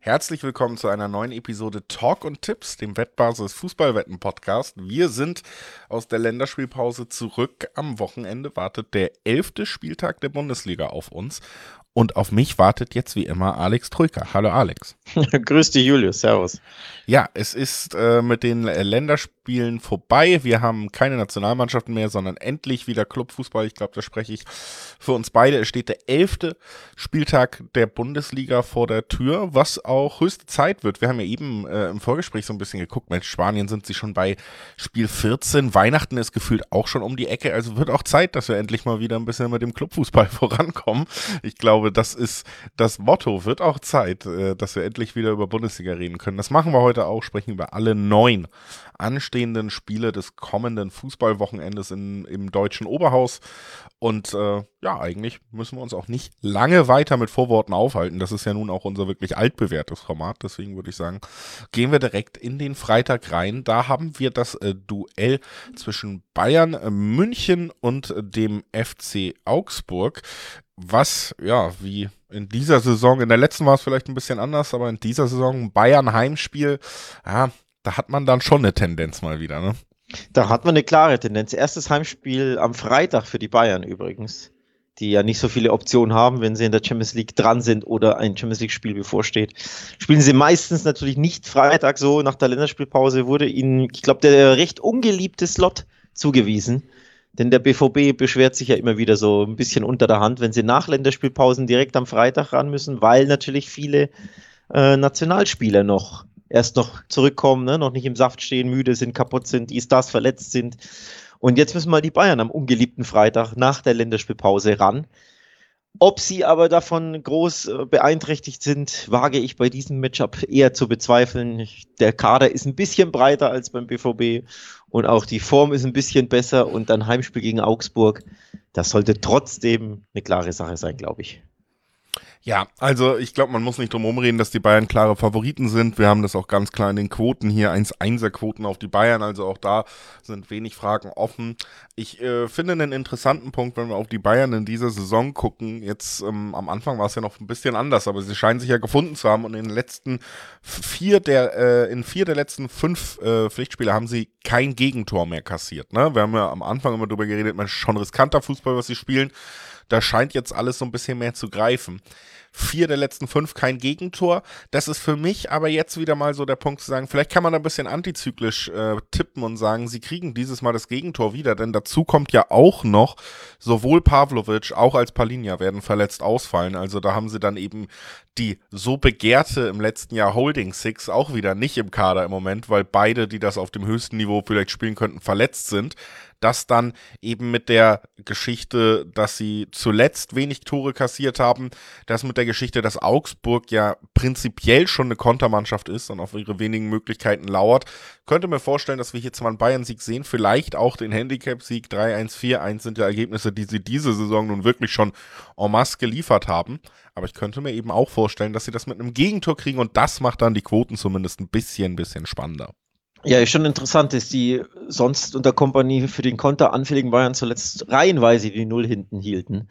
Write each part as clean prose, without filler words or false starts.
Herzlich willkommen zu einer neuen Episode Talk und Tipps, dem Wettbasis Fußballwetten-Podcast. Wir sind aus der Länderspielpause zurück. Am Wochenende wartet der 11. Spieltag der Bundesliga auf uns. Und auf mich wartet jetzt wie immer Alex Troika. Hallo Alex. Grüß dich, Julius. Servus. Ja, es ist mit den Länderspielen vorbei. Wir haben keine Nationalmannschaften mehr, sondern endlich wieder Clubfußball. Ich glaube, da spreche ich für uns beide. Es steht der 11. Spieltag der Bundesliga vor der Tür, was auch höchste Zeit wird. Wir haben ja eben im Vorgespräch so ein bisschen geguckt. Mensch, Spanien sind sie schon bei Spiel 14. Weihnachten ist gefühlt auch schon um die Ecke. Also wird auch Zeit, dass wir endlich mal wieder ein bisschen mit dem Clubfußball vorankommen. Ich glaube, das ist das Motto. Wird auch Zeit, dass wir endlich wieder über Bundesliga reden können. Das machen wir heute auch, sprechen über alle 9 anstehenden Spiele des kommenden Fußballwochenendes im deutschen Oberhaus. Und ja, eigentlich müssen wir uns auch nicht lange weiter mit Vorworten aufhalten. Das ist ja nun auch unser wirklich altbewährtes Format. Deswegen würde ich sagen, gehen wir direkt in den Freitag rein. Da haben wir das Duell zwischen Bayern München und dem FC Augsburg. Was, ja, wie in dieser Saison, in der letzten war es vielleicht ein bisschen anders, aber in dieser Saison Bayern Heimspiel, ja, da hat man dann schon eine Tendenz mal wieder, ne? Da hat man eine klare Tendenz. Erstes Heimspiel am Freitag für die Bayern übrigens, die ja nicht so viele Optionen haben, wenn sie in der Champions League dran sind oder ein Champions League-Spiel bevorsteht. Spielen sie meistens natürlich nicht Freitag so. Nach der Länderspielpause wurde ihnen, ich glaube, der recht ungeliebte Slot zugewiesen. Denn der BVB beschwert sich ja immer wieder so ein bisschen unter der Hand, wenn sie nach Länderspielpausen direkt am Freitag ran müssen, weil natürlich viele Nationalspieler erst noch zurückkommen, ne? Noch nicht im Saft stehen, müde sind, kaputt sind, die Stars verletzt sind. Und jetzt müssen mal die Bayern am ungeliebten Freitag nach der Länderspielpause ran. Ob sie aber davon groß beeinträchtigt sind, wage ich bei diesem Matchup eher zu bezweifeln. Der Kader ist ein bisschen breiter als beim BVB und auch die Form ist ein bisschen besser und dann Heimspiel gegen Augsburg. Das sollte trotzdem eine klare Sache sein, glaube ich. Ja, also ich glaube, man muss nicht drum herum reden, dass die Bayern klare Favoriten sind. Wir haben das auch ganz klar in den Quoten hier, 1-1er-Quoten auf die Bayern, also auch da sind wenig Fragen offen. Ich finde einen interessanten Punkt, wenn wir auf die Bayern in dieser Saison gucken. Jetzt am Anfang war es ja noch ein bisschen anders, aber sie scheinen sich ja gefunden zu haben und in den letzten 4 der letzten 5 Pflichtspiele haben sie kein Gegentor mehr kassiert. Ne? Wir haben ja am Anfang immer drüber geredet, man schon riskanter Fußball, was sie spielen. Da scheint jetzt alles so ein bisschen mehr zu greifen. 4 der letzten 5 kein Gegentor. Das ist für mich aber jetzt wieder mal so der Punkt zu sagen, vielleicht kann man da ein bisschen antizyklisch tippen und sagen, sie kriegen dieses Mal das Gegentor wieder, denn dazu kommt ja auch noch, sowohl Pavlovic auch als Palhinha werden verletzt ausfallen. Also da haben sie dann eben die so begehrte im letzten Jahr Holding Six auch wieder nicht im Kader im Moment, weil beide, die das auf dem höchsten Niveau vielleicht spielen könnten, verletzt sind. Das dann eben mit der Geschichte, dass sie zuletzt wenig Tore kassiert haben, das mit der Geschichte, dass Augsburg ja prinzipiell schon eine Kontermannschaft ist und auf ihre wenigen Möglichkeiten lauert, könnte mir vorstellen, dass wir hier zwar einen Bayern-Sieg sehen, vielleicht auch den Handicap-Sieg 3-1, 4-1 sind ja Ergebnisse, die sie diese Saison nun wirklich schon en masse geliefert haben, aber ich könnte mir eben auch vorstellen, dass sie das mit einem Gegentor kriegen und das macht dann die Quoten zumindest ein bisschen spannender. Ja, ist schon interessant, dass die sonst unter Kompanie für den Konter anfälligen Bayern zuletzt reihenweise die Null hinten hielten.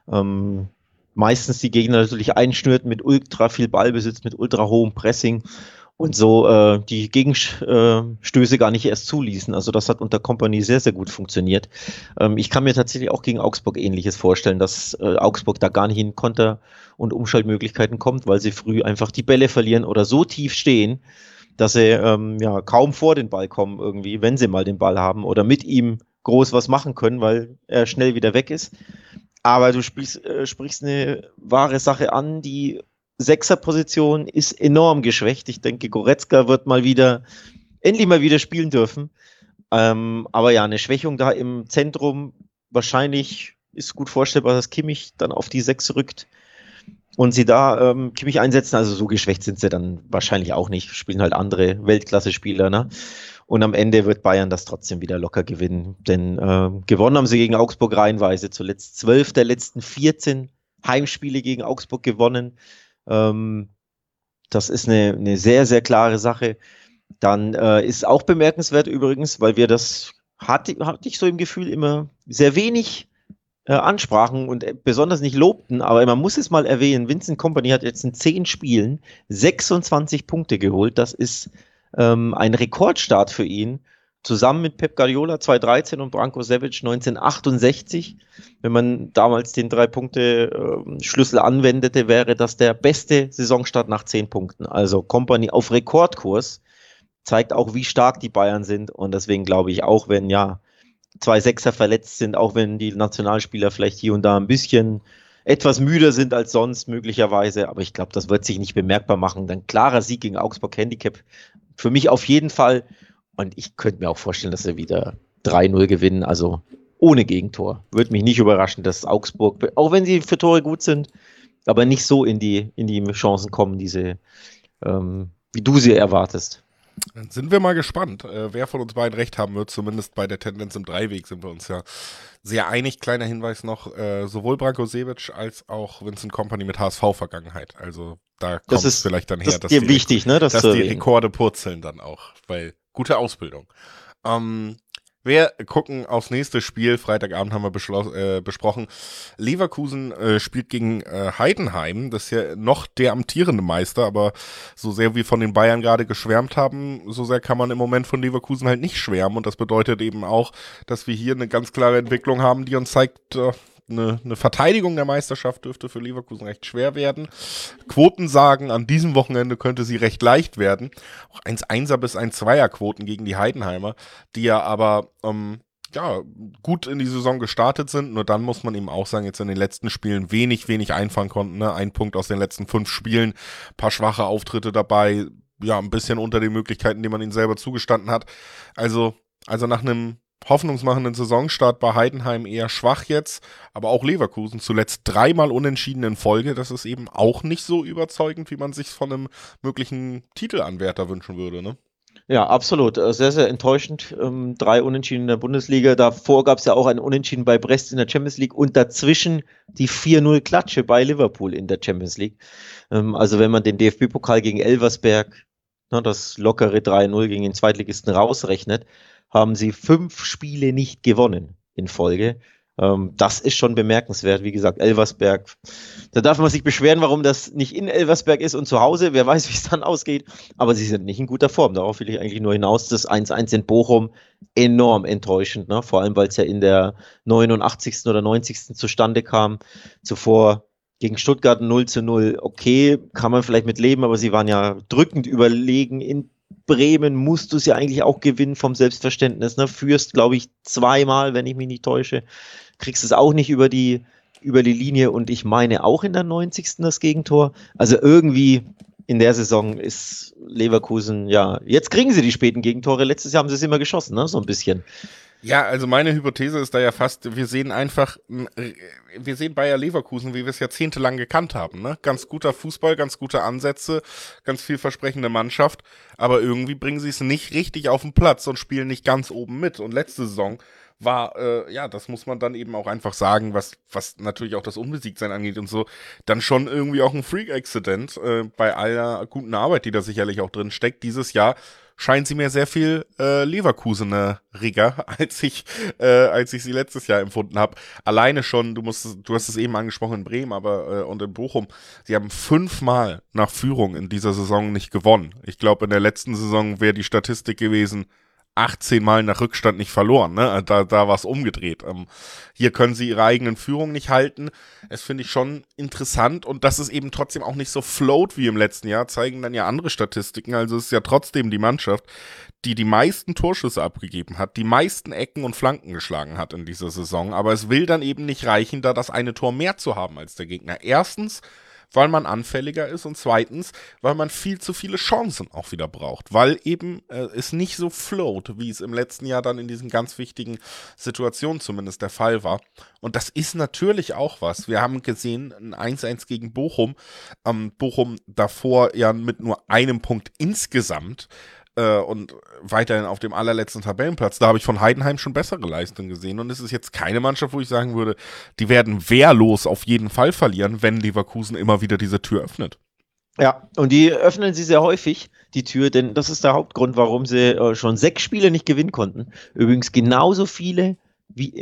Meistens die Gegner natürlich einschnürten mit ultra viel Ballbesitz, mit ultra hohem Pressing und so die Gegenstöße gar nicht erst zuließen. Also das hat unter Kompanie sehr, sehr gut funktioniert. Ich kann mir tatsächlich auch gegen Augsburg Ähnliches vorstellen, dass Augsburg da gar nicht in Konter- und Umschaltmöglichkeiten kommt, weil sie früh einfach die Bälle verlieren oder so tief stehen, dass sie kaum vor den Ball kommen irgendwie, wenn sie mal den Ball haben oder mit ihm groß was machen können, weil er schnell wieder weg ist. Aber du sprichst eine wahre Sache an, die Sechserposition ist enorm geschwächt. Ich denke, Goretzka wird endlich mal wieder spielen dürfen. Aber ja, eine Schwächung da im Zentrum, wahrscheinlich ist gut vorstellbar, dass Kimmich dann auf die 6 rückt. Und sie da Kimmich einsetzen, also so geschwächt sind sie dann wahrscheinlich auch nicht, spielen halt andere Weltklasse-Spieler, ne? Und am Ende wird Bayern das trotzdem wieder locker gewinnen, denn gewonnen haben sie gegen Augsburg reihenweise, zuletzt 12 der letzten 14 Heimspiele gegen Augsburg gewonnen. Das ist eine sehr, sehr klare Sache. Dann ist auch bemerkenswert übrigens, weil wir hatte ich so im Gefühl immer sehr wenig ansprachen und besonders nicht lobten, aber man muss es mal erwähnen, Vincent Kompany hat jetzt in 10 Spielen 26 Punkte geholt. Das ist ein Rekordstart für ihn. Zusammen mit Pep Guardiola 2013 und Branko Savic 1968. Wenn man damals den 3-Punkte-Schlüssel anwendete, wäre das der beste Saisonstart nach 10 Punkten. Also Kompany auf Rekordkurs, zeigt auch, wie stark die Bayern sind. Und deswegen glaube ich auch, wenn zwei Sechser verletzt sind, auch wenn die Nationalspieler vielleicht hier und da ein bisschen etwas müder sind als sonst möglicherweise, aber ich glaube, das wird sich nicht bemerkbar machen. Ein klarer Sieg gegen Augsburg Handicap für mich auf jeden Fall, und ich könnte mir auch vorstellen, dass sie wieder 3-0 gewinnen, also ohne Gegentor. Würde mich nicht überraschen, dass Augsburg, auch wenn sie für Tore gut sind, aber nicht so in die Chancen kommen, wie du sie erwartest. Dann sind wir mal gespannt, wer von uns beiden recht haben wird. Zumindest bei der Tendenz im Dreiweg sind wir uns ja sehr einig. Kleiner Hinweis noch, sowohl Branko Sevic als auch Vincent Kompany mit HSV-Vergangenheit. Also da kommt es vielleicht dann her, dass die wichtig, ne, dass die Rekorde purzeln dann auch, weil gute Ausbildung. Wir gucken aufs nächste Spiel. Freitagabend haben wir besprochen. Leverkusen spielt gegen Heidenheim. Das ist ja noch der amtierende Meister, aber so sehr wir von den Bayern gerade geschwärmt haben, so sehr kann man im Moment von Leverkusen halt nicht schwärmen. Und das bedeutet eben auch, dass wir hier eine ganz klare Entwicklung haben, die uns zeigt, eine Verteidigung der Meisterschaft dürfte für Leverkusen recht schwer werden. Quoten sagen, an diesem Wochenende könnte sie recht leicht werden. Auch 1-1er bis 1-2er Quoten gegen die Heidenheimer, die ja aber gut in die Saison gestartet sind. Nur dann muss man eben auch sagen, jetzt in den letzten Spielen wenig einfangen konnten. Ne? Ein Punkt aus den letzten 5 Spielen, paar schwache Auftritte dabei, ja, ein bisschen unter den Möglichkeiten, die man ihnen selber zugestanden hat. Also nach einem hoffnungsmachenden Saisonstart bei Heidenheim eher schwach jetzt, aber auch Leverkusen zuletzt 3-mal unentschieden in Folge. Das ist eben auch nicht so überzeugend, wie man sich von einem möglichen Titelanwärter wünschen würde, ne? Ja, absolut. Sehr, sehr enttäuschend. 3 Unentschieden in der Bundesliga. Davor gab es ja auch ein Unentschieden bei Brest in der Champions League und dazwischen die 4-0-Klatsche bei Liverpool in der Champions League. Also wenn man den DFB-Pokal gegen Elversberg, das lockere 3-0 gegen den Zweitligisten rausrechnet, haben sie 5 Spiele nicht gewonnen in Folge. Das ist schon bemerkenswert. Wie gesagt, Elversberg, da darf man sich beschweren, warum das nicht in Elversberg ist und zu Hause. Wer weiß, wie es dann ausgeht. Aber sie sind nicht in guter Form. Darauf will ich eigentlich nur hinaus. Das 1-1 in Bochum, enorm enttäuschend. Ne? Vor allem, weil es ja in der 89. oder 90. zustande kam. Zuvor gegen Stuttgart 0-0. Okay, kann man vielleicht mit leben, aber sie waren ja drückend überlegen. In Bremen musst du es ja eigentlich auch gewinnen vom Selbstverständnis. Ne? Führst, glaube ich, 2-mal, wenn ich mich nicht täusche. Kriegst es auch nicht über die Linie und ich meine auch in der 90. das Gegentor. Also irgendwie in der Saison ist Leverkusen, ja, jetzt kriegen sie die späten Gegentore. Letztes Jahr haben sie es immer geschossen, ne? So ein bisschen. Ja, also meine Hypothese ist da ja fast, wir sehen Bayer Leverkusen, wie wir es jahrzehntelang gekannt haben, ne? Ganz guter Fußball, ganz gute Ansätze, ganz vielversprechende Mannschaft, aber irgendwie bringen sie es nicht richtig auf den Platz und spielen nicht ganz oben mit. Und letzte Saison war, das muss man dann eben auch einfach sagen, was natürlich auch das Unbesiegtsein angeht und so, dann schon irgendwie auch ein Freak-Accident bei aller guten Arbeit, die da sicherlich auch drin steckt. Dieses Jahr scheint sie mir sehr viel Leverkusener Rigger, als ich sie letztes Jahr empfunden habe. Alleine schon, du hast es eben angesprochen in Bremen, aber und in Bochum, sie haben 5-mal nach Führung in dieser Saison nicht gewonnen. Ich glaube, in der letzten Saison wäre die Statistik gewesen, 18 Mal nach Rückstand nicht verloren, ne? Da war es umgedreht. Hier können sie ihre eigenen Führungen nicht halten. Das finde ich schon interessant und dass es eben trotzdem auch nicht so float wie im letzten Jahr, zeigen dann ja andere Statistiken. Also es ist ja trotzdem die Mannschaft, die die meisten Torschüsse abgegeben hat, die meisten Ecken und Flanken geschlagen hat in dieser Saison. Aber es will dann eben nicht reichen, da das eine Tor mehr zu haben als der Gegner. Erstens, weil man anfälliger ist und zweitens, weil man viel zu viele Chancen auch wieder braucht, weil eben es nicht so float, wie es im letzten Jahr dann in diesen ganz wichtigen Situationen zumindest der Fall war. Und das ist natürlich auch was. Wir haben gesehen, ein 1-1 gegen Bochum, Bochum davor ja mit nur einem Punkt insgesamt und weiterhin auf dem allerletzten Tabellenplatz. Da habe ich von Heidenheim schon bessere Leistungen gesehen und es ist jetzt keine Mannschaft, wo ich sagen würde, die werden wehrlos auf jeden Fall verlieren, wenn Leverkusen immer wieder diese Tür öffnet. Ja, und die öffnen sie sehr häufig, die Tür, denn das ist der Hauptgrund, warum sie schon 6 Spiele nicht gewinnen konnten. Übrigens genauso viele wie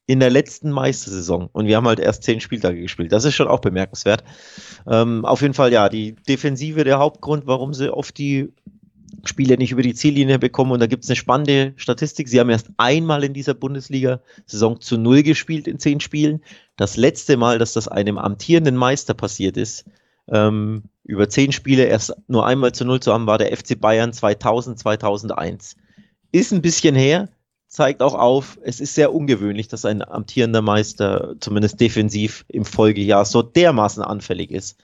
in der letzten Meistersaison. Und wir haben halt erst 10 Spieltage gespielt. Das ist schon auch bemerkenswert. Auf jeden Fall, ja, die Defensive der Hauptgrund, warum sie oft die Spiele nicht über die Ziellinie bekommen. Und da gibt es eine spannende Statistik. Sie haben erst einmal in dieser Bundesliga-Saison zu 0 gespielt in 10 Spielen. Das letzte Mal, dass das einem amtierenden Meister passiert ist, über 10 Spiele erst nur einmal zu 0 zu haben, war der FC Bayern 2000, 2001. Ist ein bisschen her, zeigt auch auf, es ist sehr ungewöhnlich, dass ein amtierender Meister zumindest defensiv im Folgejahr so dermaßen anfällig ist.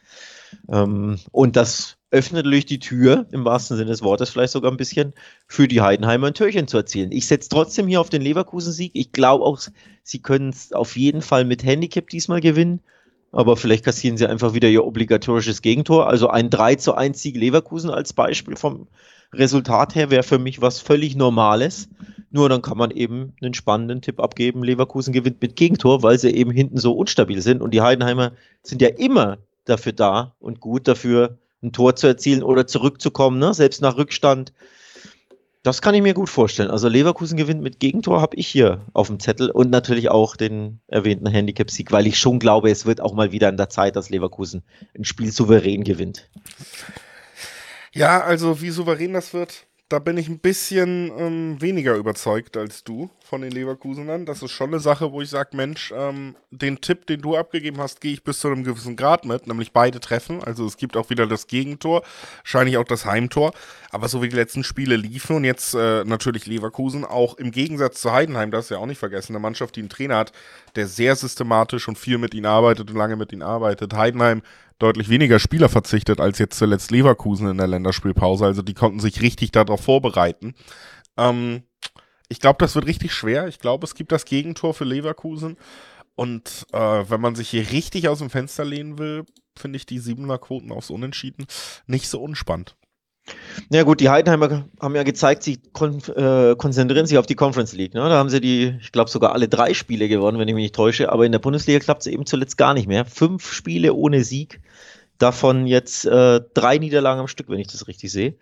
Und das öffnet natürlich die Tür, im wahrsten Sinne des Wortes vielleicht sogar ein bisschen, für die Heidenheimer ein Türchen zu erzielen. Ich setze trotzdem hier auf den Leverkusen-Sieg. Ich glaube auch, sie können es auf jeden Fall mit Handicap diesmal gewinnen. Aber vielleicht kassieren sie einfach wieder ihr obligatorisches Gegentor. Also ein 3:1 Sieg Leverkusen als Beispiel vom Resultat her wäre für mich was völlig Normales. Nur dann kann man eben einen spannenden Tipp abgeben. Leverkusen gewinnt mit Gegentor, weil sie eben hinten so unstabil sind. Und die Heidenheimer sind ja immer dafür da und gut dafür, ein Tor zu erzielen oder zurückzukommen, ne? Selbst nach Rückstand. Das kann ich mir gut vorstellen. Also Leverkusen gewinnt mit Gegentor, habe ich hier auf dem Zettel und natürlich auch den erwähnten Handicap-Sieg, weil ich schon glaube, es wird auch mal wieder an der Zeit, dass Leverkusen ein Spiel souverän gewinnt. Ja, also wie souverän das wird, da bin ich ein bisschen weniger überzeugt als du von den Leverkusenern. Das ist schon eine Sache, wo ich sage, Mensch, den Tipp, den du abgegeben hast, gehe ich bis zu einem gewissen Grad mit, nämlich beide treffen. Also es gibt auch wieder das Gegentor, wahrscheinlich auch das Heimtor. Aber so wie die letzten Spiele liefen und jetzt natürlich Leverkusen, auch im Gegensatz zu Heidenheim, das ist ja auch nicht vergessen, eine Mannschaft, die einen Trainer hat, der sehr systematisch und viel mit ihnen arbeitet und lange mit ihnen arbeitet. Heidenheim deutlich weniger Spieler verzichtet als jetzt zuletzt Leverkusen in der Länderspielpause. Also die konnten sich richtig darauf vorbereiten. Ich glaube, das wird richtig schwer. Ich glaube, es gibt das Gegentor für Leverkusen. Und wenn man sich hier richtig aus dem Fenster lehnen will, finde ich die 7er-Quoten aufs Unentschieden nicht so unspannend. Ja gut, die Heidenheimer haben ja gezeigt, sie konzentrieren sich auf die Conference League. Ne? Da haben sie ich glaube sogar alle 3 Spiele gewonnen, wenn ich mich nicht täusche. Aber in der Bundesliga klappt es eben zuletzt gar nicht mehr. 5 Spiele ohne Sieg, davon jetzt 3 Niederlagen am Stück, wenn ich das richtig sehe.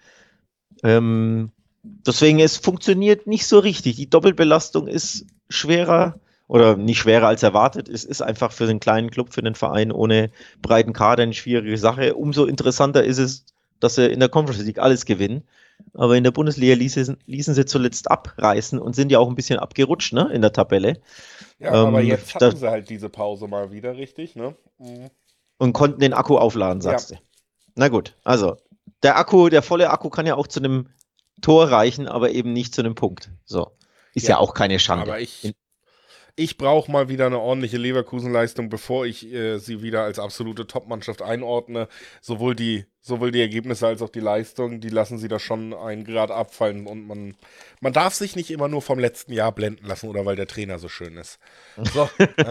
Deswegen, es funktioniert nicht so richtig. Die Doppelbelastung ist schwerer oder nicht schwerer als erwartet. Es ist einfach für den kleinen Club, für den Verein ohne breiten Kader eine schwierige Sache. Umso interessanter ist es, dass sie in der Conference League alles gewinnen. Aber in der Bundesliga ließen sie zuletzt abreißen und sind ja auch ein bisschen abgerutscht, ne, in der Tabelle. Ja, aber jetzt hatten sie halt diese Pause mal wieder, richtig, ne? Und konnten den Akku aufladen, sagst du. Na gut, also der volle Akku kann ja auch zu einem Tor reichen, aber eben nicht zu einem Punkt. So. Ist ja auch keine Schande. Aber ich brauche mal wieder eine ordentliche Leverkusen-Leistung, bevor ich sie wieder als absolute Top-Mannschaft einordne. Sowohl die Ergebnisse als auch die Leistung, die lassen sie da schon einen Grad abfallen. Und man darf sich nicht immer nur vom letzten Jahr blenden lassen oder weil der Trainer so schön ist. So,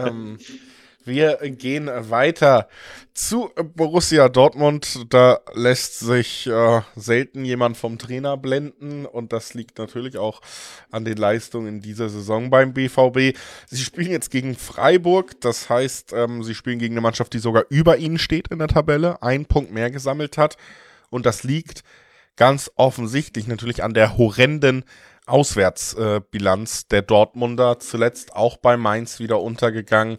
wir gehen weiter zu Borussia Dortmund. Da lässt sich selten jemand vom Trainer blenden und das liegt natürlich auch an den Leistungen in dieser Saison beim BVB. Sie spielen jetzt gegen Freiburg, das heißt, sie spielen gegen eine Mannschaft, die sogar über ihnen steht in der Tabelle, 1 Punkt mehr gesammelt hat und das liegt ganz offensichtlich natürlich an der horrenden Auswärtsbilanz der Dortmunder, zuletzt auch bei Mainz wieder untergegangen.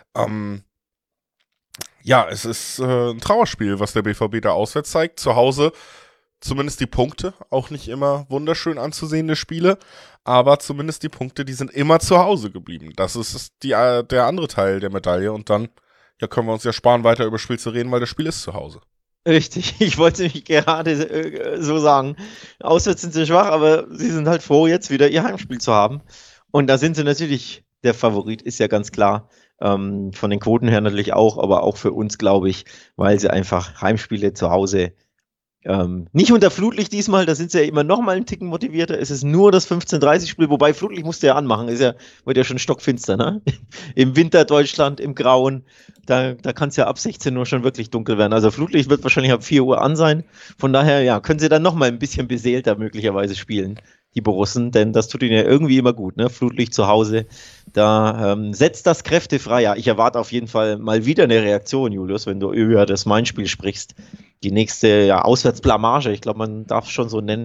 Ja, es ist ein Trauerspiel, was der BVB da auswärts zeigt. Zu Hause zumindest die Punkte, auch nicht immer wunderschön anzusehende Spiele, aber zumindest die Punkte, die sind immer zu Hause geblieben. Das ist der andere Teil der Medaille und dann können wir uns ja sparen, weiter über das Spiel zu reden, weil das Spiel ist zu Hause. Richtig, ich wollte nämlich gerade so sagen. Auswärts sind sie schwach, aber sie sind halt froh, jetzt wieder ihr Heimspiel zu haben. Und da sind sie natürlich, der Favorit ist ja ganz klar. Von den Quoten her natürlich auch, aber auch für uns, glaube ich, weil sie einfach Heimspiele zu Hause nicht unter Flutlicht diesmal, da sind sie ja immer noch mal einen Ticken motivierter. Es ist nur das 15:30-Spiel, wobei Flutlicht musst du ja anmachen, wird ja schon stockfinster, ne? Im Winter Deutschland, im Grauen, da kann es ja ab 16 Uhr schon wirklich dunkel werden. Also Flutlicht wird wahrscheinlich ab 4 Uhr an sein. Von daher, ja, können sie dann noch mal ein bisschen beseelter möglicherweise spielen, die Borussen, denn das tut ihnen ja irgendwie immer gut, ne? Flutlicht zu Hause, da setzt das Kräfte frei. Ja, ich erwarte auf jeden Fall mal wieder eine Reaktion, Julius, wenn du über das Main-Spiel sprichst. Die nächste Auswärtsblamage, ich glaube, man darf es schon so nennen,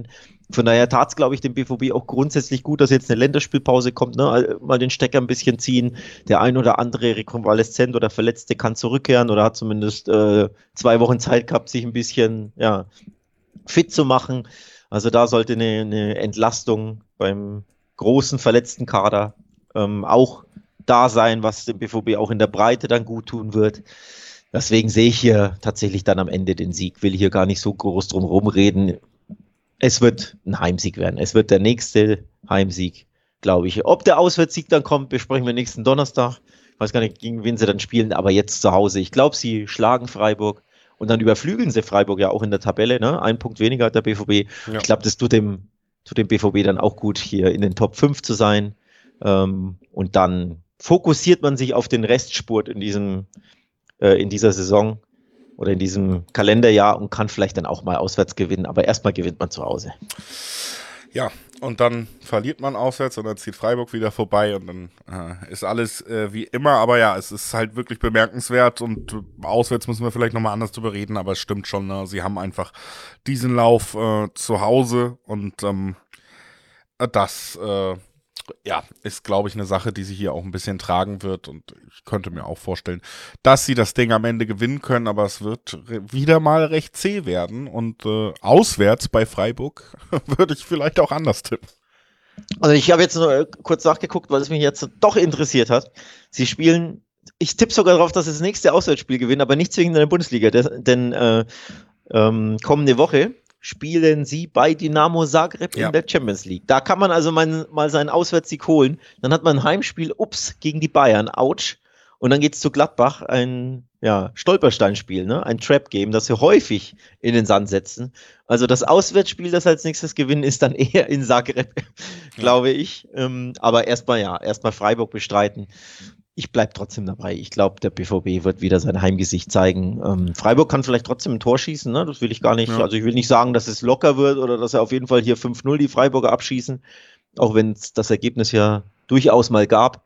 Von daher tat es, glaube ich, dem BVB auch grundsätzlich gut, dass jetzt eine Länderspielpause kommt, ne? Mal den Stecker ein bisschen ziehen. Der ein oder andere Rekonvaleszent oder Verletzte kann zurückkehren oder hat zumindest 2 Wochen Zeit gehabt, sich ein bisschen fit zu machen. Also da sollte eine Entlastung beim großen verletzten Kader auch da sein, was dem BVB auch in der Breite dann gut tun wird. Deswegen sehe ich hier tatsächlich dann am Ende den Sieg. Will hier gar nicht so groß drum rumreden. Es wird ein Heimsieg werden. Es wird der nächste Heimsieg, glaube ich. Ob der Auswärtssieg dann kommt, besprechen wir nächsten Donnerstag. Ich weiß gar nicht, gegen wen sie dann spielen, aber jetzt zu Hause. Ich glaube, sie schlagen Freiburg und dann überflügeln sie Freiburg ja auch in der Tabelle. Ne? 1 Punkt weniger hat der BVB. Ja. Ich glaube, das tut dem BVB dann auch gut, hier in den Top 5 zu sein. Und dann fokussiert man sich auf den Restspurt in dieser Saison oder in diesem Kalenderjahr und kann vielleicht dann auch mal auswärts gewinnen, aber erstmal gewinnt man zu Hause. Ja, und dann verliert man auswärts und dann zieht Freiburg wieder vorbei und dann ist alles wie immer, aber ja, es ist halt wirklich bemerkenswert und auswärts müssen wir vielleicht nochmal anders drüber reden, aber es stimmt schon, ne? Sie haben einfach diesen Lauf zu Hause und das ist, glaube ich, eine Sache, die sie hier auch ein bisschen tragen wird und ich könnte mir auch vorstellen, dass sie das Ding am Ende gewinnen können, aber es wird wieder mal recht zäh werden und auswärts bei Freiburg würde ich vielleicht auch anders tippen. Also ich habe jetzt nur kurz nachgeguckt, weil es mich jetzt doch interessiert hat. Sie spielen, ich tippe sogar darauf, dass sie das nächste Auswärtsspiel gewinnen, aber nicht zwingend in der Bundesliga, denn kommende Woche spielen sie bei Dinamo Zagreb in der Champions League. Da kann man also mal seinen Auswärtssieg holen. Dann hat man ein Heimspiel, gegen die Bayern, ouch. Und dann geht es zu Gladbach, ein Stolpersteinspiel, ne? Ein Trap-Game, das sie häufig in den Sand setzen. Also das Auswärtsspiel, das als nächstes gewinnen, ist dann eher in Zagreb, glaube ich. Aber erstmal Freiburg bestreiten. Ich bleibe trotzdem dabei. Ich glaube, der BVB wird wieder sein Heimgesicht zeigen. Freiburg kann vielleicht trotzdem ein Tor schießen, ne? Das will ich gar nicht. Ja. Also ich will nicht sagen, dass es locker wird oder dass er auf jeden Fall hier 5-0 die Freiburger abschießen, auch wenn es das Ergebnis ja durchaus mal gab.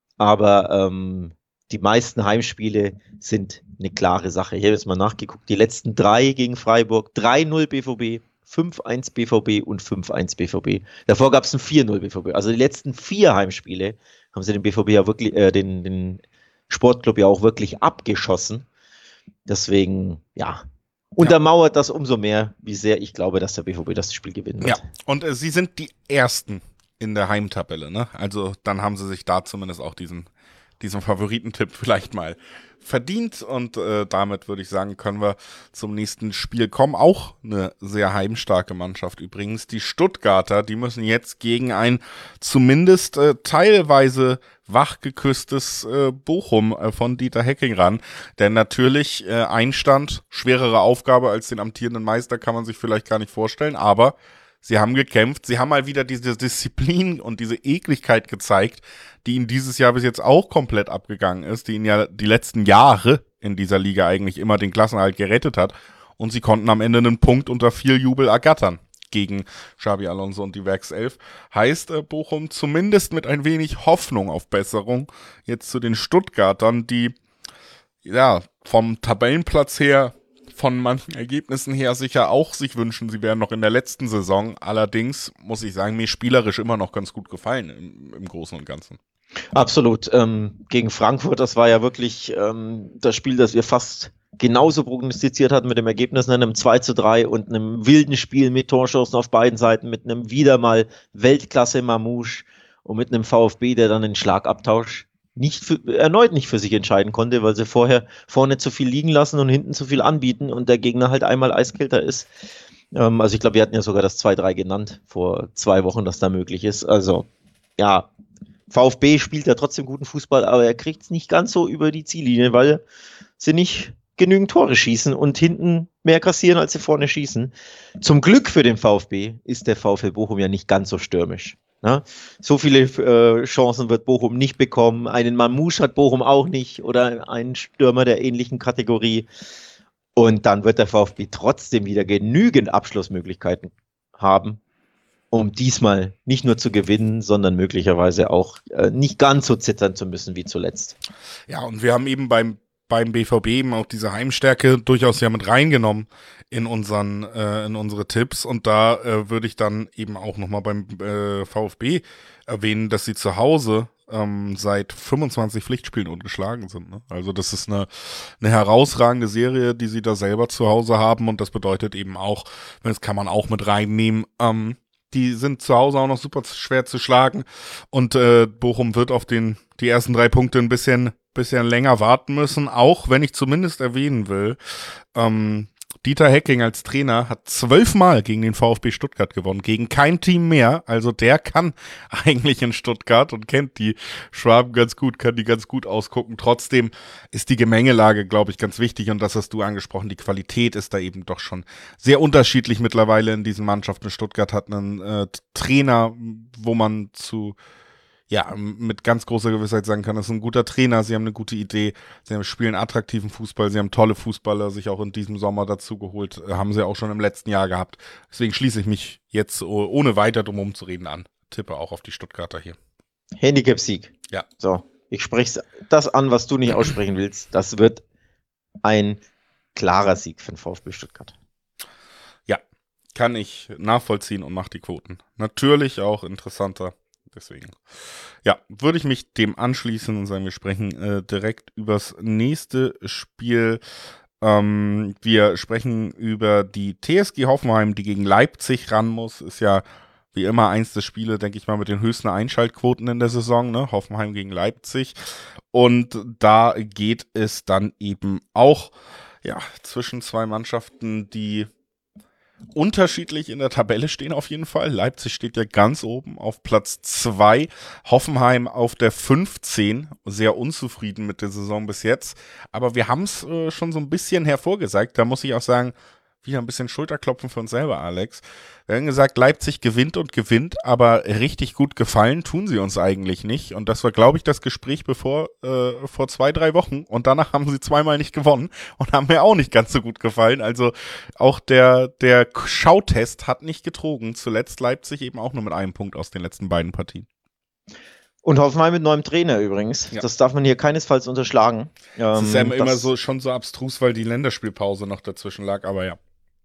Aber die meisten Heimspiele sind eine klare Sache. Ich habe jetzt mal nachgeguckt. Die letzten 3 gegen Freiburg, 3-0 BVB, 5-1 BVB und 5-1 BVB. Davor gab es ein 4-0 BVB. Also die letzten 4 Heimspiele haben sie den BVB ja wirklich, den Sportclub ja auch wirklich abgeschossen. Deswegen, untermauert das umso mehr, wie sehr ich glaube, dass der BVB das Spiel gewinnen wird. Ja, und sie sind die Ersten in der Heimtabelle, ne? Also dann haben sie sich da zumindest auch diesen Favoritentipp vielleicht mal verdient und damit würde ich sagen, können wir zum nächsten Spiel kommen. Auch eine sehr heimstarke Mannschaft übrigens. Die Stuttgarter, die müssen jetzt gegen ein zumindest teilweise wachgeküsstes Bochum von Dieter Hecking ran. Denn natürlich Einstand, schwerere Aufgabe als den amtierenden Meister kann man sich vielleicht gar nicht vorstellen, aber sie haben gekämpft, sie haben mal wieder diese Disziplin und diese Ekligkeit gezeigt, die ihnen dieses Jahr bis jetzt auch komplett abgegangen ist, die ihnen ja die letzten Jahre in dieser Liga eigentlich immer den Klassenerhalt gerettet hat. Und sie konnten am Ende einen Punkt unter viel Jubel ergattern gegen Xabi Alonso und die Werkself. Heißt Bochum zumindest mit ein wenig Hoffnung auf Besserung jetzt zu den Stuttgartern, die vom Tabellenplatz her von manchen Ergebnissen her sicher auch sich wünschen, sie wären noch in der letzten Saison. Allerdings muss ich sagen, mir spielerisch immer noch ganz gut gefallen im Großen und Ganzen. Absolut. Gegen Frankfurt, das war ja wirklich das Spiel, das wir fast genauso prognostiziert hatten mit dem Ergebnis, einem 2-3 und einem wilden Spiel mit Torchancen auf beiden Seiten, mit einem wieder mal Weltklasse Mamouche und mit einem VfB, der dann den Schlagabtausch erneut nicht für sich entscheiden konnte, weil sie vorne zu viel liegen lassen und hinten zu viel anbieten und der Gegner halt einmal eiskälter ist. Also ich glaube, wir hatten ja sogar das 2-3 genannt vor 2 Wochen, dass da möglich ist. Also ja, VfB spielt ja trotzdem guten Fußball, aber er kriegt es nicht ganz so über die Ziellinie, weil sie nicht genügend Tore schießen und hinten mehr kassieren, als sie vorne schießen. Zum Glück für den VfB ist der VfL Bochum ja nicht ganz so stürmisch. Na, so viele Chancen wird Bochum nicht bekommen. Einen Mamouche hat Bochum auch nicht oder einen Stürmer der ähnlichen Kategorie. Und dann wird der VfB trotzdem wieder genügend Abschlussmöglichkeiten haben, um diesmal nicht nur zu gewinnen, sondern möglicherweise auch nicht ganz so zittern zu müssen wie zuletzt. Ja, und wir haben eben beim beim BVB eben auch diese Heimstärke durchaus ja mit reingenommen in unsere Tipps. Und da würde ich dann eben auch nochmal beim VfB erwähnen, dass sie zu Hause seit 25 Pflichtspielen ungeschlagen sind. Ne? Also das ist eine herausragende Serie, die sie da selber zu Hause haben. Und das bedeutet eben auch, das kann man auch mit reinnehmen, die sind zu Hause auch noch super schwer zu schlagen. Und Bochum wird auf die ersten 3 Punkte ein bisschen länger warten müssen. Auch wenn ich zumindest erwähnen will, Dieter Hecking als Trainer hat 12 Mal gegen den VfB Stuttgart gewonnen, gegen kein Team mehr. Also der kann eigentlich in Stuttgart und kennt die Schwaben ganz gut, kann die ganz gut ausgucken. Trotzdem ist die Gemengelage, glaube ich, ganz wichtig und das hast du angesprochen. Die Qualität ist da eben doch schon sehr unterschiedlich mittlerweile in diesen Mannschaften. Stuttgart hat einen Trainer, wo man mit ganz großer Gewissheit sagen kann, das ist ein guter Trainer, sie haben eine gute Idee, sie spielen attraktiven Fußball, sie haben tolle Fußballer sich auch in diesem Sommer dazu geholt, haben sie auch schon im letzten Jahr gehabt. Deswegen schließe ich mich jetzt, ohne weiter drum herum zu reden, an. Tippe auch auf die Stuttgarter hier. Handicap-Sieg. Ja. So, ich spreche das an, was du nicht aussprechen willst. Das wird ein klarer Sieg für den VfB Stuttgart. Ja, kann ich nachvollziehen und mache die Quoten. Natürlich auch interessanter. Deswegen, ja, würde ich mich dem anschließen und sagen, wir sprechen direkt übers nächste Spiel. Wir sprechen über die TSG Hoffenheim, die gegen Leipzig ran muss. Ist ja wie immer eins der Spiele, denke ich mal, mit den höchsten Einschaltquoten in der Saison, ne? Hoffenheim gegen Leipzig. Und da geht es dann eben auch, zwischen 2 Mannschaften, die unterschiedlich in der Tabelle stehen auf jeden Fall. Leipzig steht ja ganz oben auf Platz 2. Hoffenheim auf der 15. Sehr unzufrieden mit der Saison bis jetzt. Aber wir haben es schon so ein bisschen hervorgesagt. Da muss ich auch sagen, wieder ein bisschen Schulterklopfen für uns selber, Alex. Wir haben gesagt, Leipzig gewinnt und gewinnt, aber richtig gut gefallen tun sie uns eigentlich nicht. Und das war, glaube ich, das Gespräch vor 2-3 Wochen. Und danach haben sie 2-mal nicht gewonnen und haben mir auch nicht ganz so gut gefallen. Also auch der Schautest hat nicht getrogen. Zuletzt Leipzig eben auch nur mit 1 Punkt aus den letzten beiden Partien. Und Hoffenheim mit neuem Trainer übrigens. Ja. Das darf man hier keinesfalls unterschlagen. Das ist ja immer so schon so abstrus, weil die Länderspielpause noch dazwischen lag, aber ja.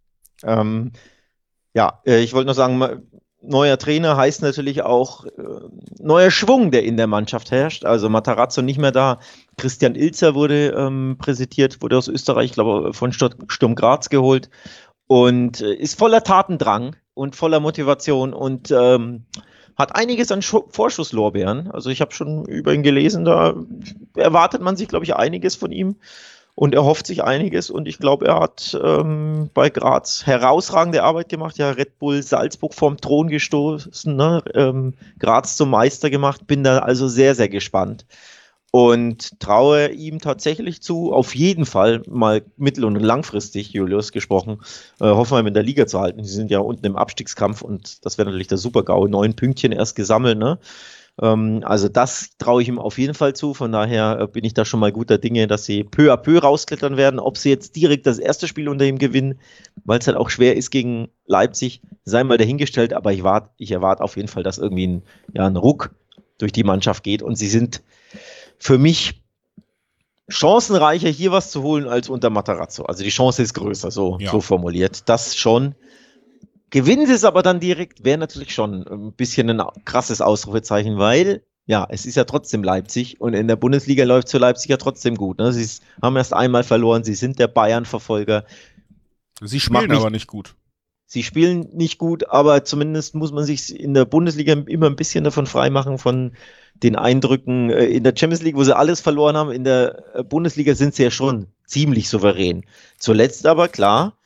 Ich wollte nur sagen, neuer Trainer heißt natürlich auch neuer Schwung, der in der Mannschaft herrscht. Also Matarazzo nicht mehr da. Christian Ilzer wurde präsentiert, wurde aus Österreich, ich glaube, von Sturm Graz geholt und ist voller Tatendrang und voller Motivation und hat einiges an Vorschusslorbeeren. Also ich habe schon über ihn gelesen, da erwartet man sich, glaube ich, einiges von ihm. Und er hofft sich einiges und ich glaube, er hat bei Graz herausragende Arbeit gemacht. Ja, Red Bull Salzburg vom Thron gestoßen, ne? Graz zum Meister gemacht. Bin da also sehr, sehr gespannt und traue ihm tatsächlich zu, auf jeden Fall mal mittel- und langfristig, Julius gesprochen, Hoffenheim in der Liga zu halten. Sie sind ja unten im Abstiegskampf und das wäre natürlich der Super-GAU. 9 Pünktchen erst gesammelt, ne? Also das traue ich ihm auf jeden Fall zu, von daher bin ich da schon mal guter Dinge, dass sie peu à peu rausklettern werden. Ob sie jetzt direkt das erste Spiel unter ihm gewinnen, weil es halt auch schwer ist gegen Leipzig, sei mal dahingestellt, aber ich erwarte auf jeden Fall, dass irgendwie ein Ruck durch die Mannschaft geht und sie sind für mich chancenreicher, hier was zu holen, als unter Matarazzo. Also die Chance ist größer, so formuliert. Das schon. Gewinnen sie es aber dann direkt, wäre natürlich schon ein bisschen ein krasses Ausrufezeichen, weil, es ist ja trotzdem Leipzig und in der Bundesliga läuft es für Leipzig ja trotzdem gut. Ne? Sie haben erst einmal verloren, sie sind der Bayern-Verfolger. Sie spielen aber nicht gut. Sie spielen nicht gut, aber zumindest muss man sich in der Bundesliga immer ein bisschen davon freimachen, von den Eindrücken in der Champions League, wo sie alles verloren haben. In der Bundesliga sind sie ja schon ziemlich souverän. Zuletzt aber, klar,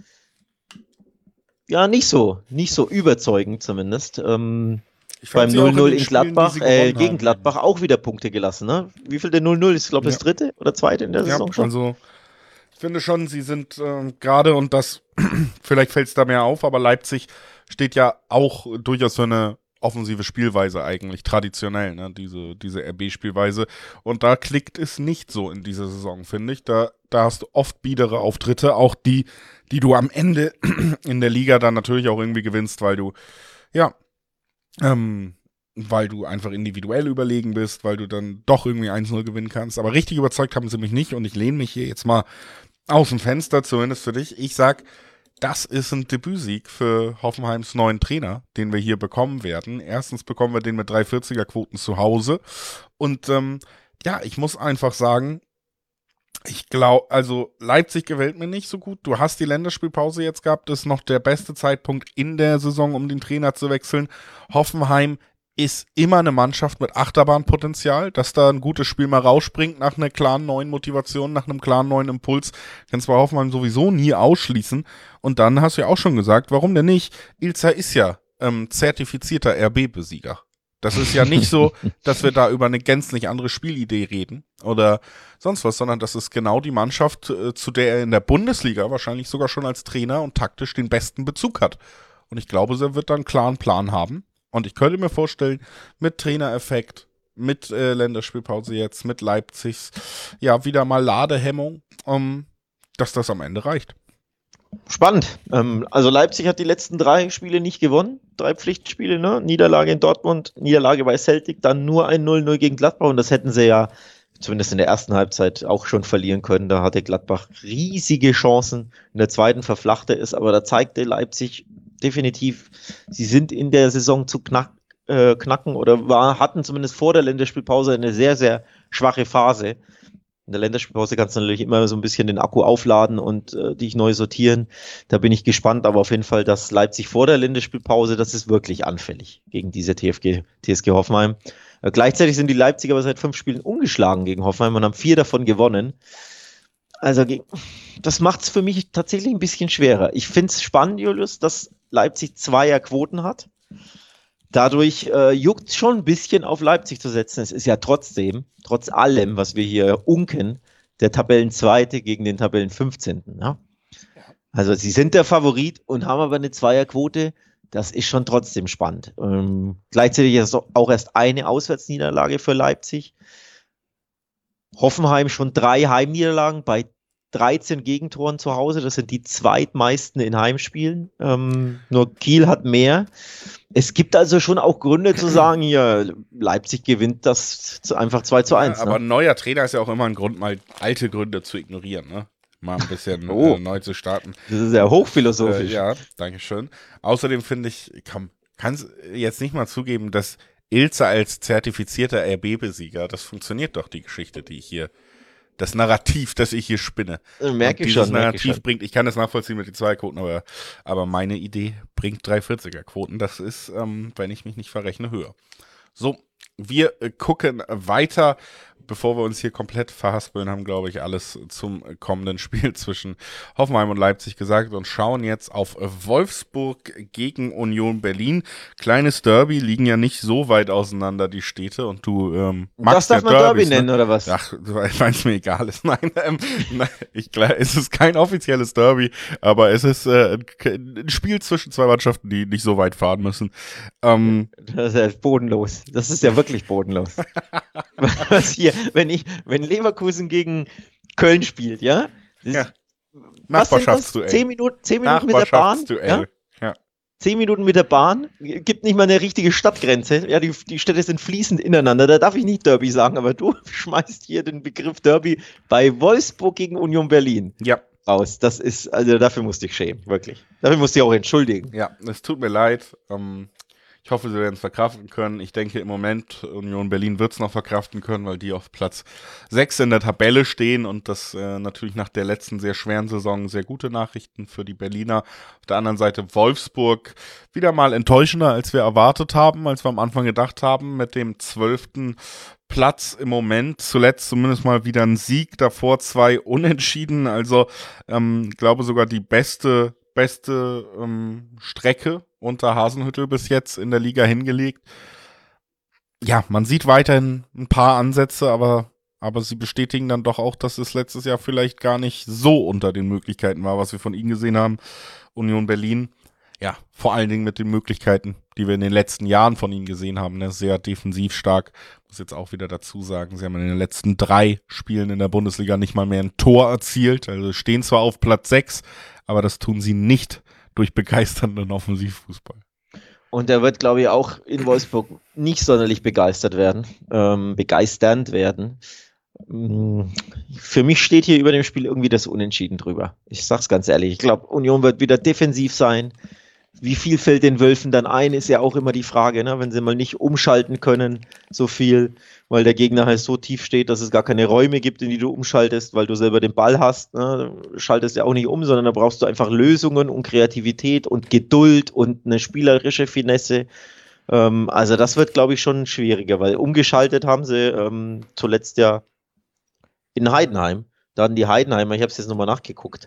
nicht so überzeugend zumindest. Beim 0-0 in Gladbach, gegen Gladbach auch wieder Punkte gelassen. Ne? Wie viel der 0-0 ist, glaube ich, das dritte oder zweite in der Saison schon? Also ich finde schon, sie sind gerade, und das, vielleicht fällt es da mehr auf, aber Leipzig steht ja auch durchaus für eine offensive Spielweise eigentlich, traditionell, ne? Diese RB-Spielweise. Und da klickt es nicht so in dieser Saison, finde ich. Da hast du oft biedere Auftritte, auch die du am Ende in der Liga dann natürlich auch irgendwie gewinnst, weil du, weil du einfach individuell überlegen bist, weil du dann doch irgendwie 1-0 gewinnen kannst. Aber richtig überzeugt haben sie mich nicht und ich lehne mich hier jetzt mal aus dem Fenster, zumindest für dich. Ich sag, das ist ein Debütsieg für Hoffenheims neuen Trainer, den wir hier bekommen werden. Erstens bekommen wir den mit 340er-Quoten zu Hause. Und ja, ich muss einfach sagen, ich glaube, also Leipzig gefällt mir nicht so gut. Du hast die Länderspielpause jetzt gehabt, ist noch der beste Zeitpunkt in der Saison, um den Trainer zu wechseln. Hoffenheim ist immer eine Mannschaft mit Achterbahnpotenzial, dass da ein gutes Spiel mal rausspringt nach einer klaren neuen Motivation, nach einem klaren neuen Impuls. Kannst bei Hoffenheim sowieso nie ausschließen. Und dann hast du ja auch schon gesagt, warum denn nicht? Ilza ist ja zertifizierter RB-Besieger. Das ist ja nicht so, dass wir da über eine gänzlich andere Spielidee reden oder sonst was, sondern das ist genau die Mannschaft, zu der er in der Bundesliga wahrscheinlich sogar schon als Trainer und taktisch den besten Bezug hat. Und ich glaube, er wird da einen klaren Plan haben. Und ich könnte mir vorstellen, mit Trainereffekt, mit Länderspielpause jetzt, mit Leipzigs, ja, wieder mal Ladehemmung, dass das am Ende reicht. Spannend. Also Leipzig hat die letzten 3 Spiele nicht gewonnen. 3 Pflichtspiele, ne? Niederlage in Dortmund, Niederlage bei Celtic, dann nur ein 0-0 gegen Gladbach. Und das hätten sie ja zumindest in der ersten Halbzeit auch schon verlieren können. Da hatte Gladbach riesige Chancen. In der zweiten verflachte es, aber da zeigte Leipzig definitiv, sie sind in der Saison zu knacken oder hatten zumindest vor der Länderspielpause eine sehr, sehr schwache Phase. In der Länderspielpause kannst du natürlich immer so ein bisschen den Akku aufladen und dich neu sortieren. Da bin ich gespannt, aber auf jeden Fall, dass Leipzig vor der Länderspielpause, das ist wirklich anfällig gegen diese TSG Hoffenheim. Gleichzeitig sind die Leipziger aber seit 5 Spielen ungeschlagen gegen Hoffenheim und haben 4 davon gewonnen. Also das macht es für mich tatsächlich ein bisschen schwerer. Ich finde es spannend, Julius, dass Leipzig 2er-Quoten hat. Dadurch juckt es schon ein bisschen auf Leipzig zu setzen. Es ist ja trotzdem, trotz allem, was wir hier unken, der Tabellenzweite gegen den Tabellen 15. Ja? Also sie sind der Favorit und haben aber eine 2er-Quote. Das ist schon trotzdem spannend. Gleichzeitig ist auch erst eine Auswärtsniederlage für Leipzig. Hoffenheim schon 3 Heimniederlagen bei 13 Gegentoren zu Hause. Das sind die zweitmeisten in Heimspielen. Nur Kiel hat mehr. Es gibt also schon auch Gründe zu sagen, hier, Leipzig gewinnt das einfach 2-1. Ja, aber ein neuer Trainer ist ja auch immer ein Grund, mal alte Gründe zu ignorieren, ne? Mal ein bisschen neu zu starten. Das ist ja hochphilosophisch. Ja, danke schön. Außerdem finde ich, kannst jetzt nicht mal zugeben, dass Ilze als zertifizierter RB-Besieger, das funktioniert doch, die Geschichte, die ich hier, das Narrativ, das ich hier spinne. Merke ich schon. Narrativ bringt, ich kann das nachvollziehen mit den 2-Quoten, aber meine Idee bringt 340er-Quoten. Das ist, wenn ich mich nicht verrechne, höher. So, wir gucken weiter. Bevor wir uns hier komplett verhaspeln, haben, glaube ich, alles zum kommenden Spiel zwischen Hoffenheim und Leipzig gesagt und schauen jetzt auf Wolfsburg gegen Union Berlin. Kleines Derby, liegen ja nicht so weit auseinander, die Städte, und du magst das darf man Derby nennen, oder was? Ach, weil es mir egal ist. Nein, es ist kein offizielles Derby, aber es ist ein Spiel zwischen 2 Mannschaften, die nicht so weit fahren müssen. Das ist ja bodenlos. Das ist ja wirklich bodenlos. Was hier, wenn Leverkusen gegen Köln spielt, ja? Nachbarschaftsduell. 10 Minuten mit der Bahn. Ja? 10 Minuten mit der Bahn, gibt nicht mal eine richtige Stadtgrenze. Ja, die Städte sind fließend ineinander. Da darf ich nicht Derby sagen, aber du schmeißt hier den Begriff Derby bei Wolfsburg gegen Union Berlin raus. Das ist, also dafür musste ich schämen, wirklich. Dafür musste ich auch entschuldigen. Ja, es tut mir leid. Ich hoffe, sie werden es verkraften können. Ich denke, im Moment Union Berlin wird es noch verkraften können, weil die auf Platz 6 in der Tabelle stehen und das natürlich nach der letzten sehr schweren Saison sehr gute Nachrichten für die Berliner. Auf der anderen Seite Wolfsburg wieder mal enttäuschender, als wir erwartet haben, als wir am Anfang gedacht haben, mit dem 12. Platz im Moment. Zuletzt zumindest mal wieder ein Sieg, davor 2 Unentschieden. Also glaube sogar die beste Strecke unter Hasenhüttl bis jetzt in der Liga hingelegt. Ja, man sieht weiterhin ein paar Ansätze, aber sie bestätigen dann doch auch, dass es letztes Jahr vielleicht gar nicht so unter den Möglichkeiten war, was wir von ihnen gesehen haben. Union Berlin, ja, vor allen Dingen mit den Möglichkeiten, die wir in den letzten Jahren von ihnen gesehen haben, ne? Sehr defensiv stark. Muss jetzt auch wieder dazu sagen, sie haben in den letzten 3 Spielen in der Bundesliga nicht mal mehr ein Tor erzielt. Also stehen zwar auf Platz 6, aber das tun sie nicht durch begeisternden Offensivfußball. Und der wird, glaube ich, auch in Wolfsburg nicht sonderlich begeisternd werden. Für mich steht hier über dem Spiel irgendwie das Unentschieden drüber. Ich sag's ganz ehrlich. Ich glaube, Union wird wieder defensiv sein. Wie viel fällt den Wölfen dann ein, ist ja auch immer die Frage, ne? Wenn sie mal nicht umschalten können, so viel, weil der Gegner halt so tief steht, dass es gar keine Räume gibt, in die du umschaltest, weil du selber den Ball hast. Ne? Du schaltest ja auch nicht um, sondern da brauchst du einfach Lösungen und Kreativität und Geduld und eine spielerische Finesse. Also das wird, glaube ich, schon schwieriger, weil umgeschaltet haben sie zuletzt ja in Heidenheim. Da hatten die Heidenheimer, ich habe es jetzt nochmal nachgeguckt,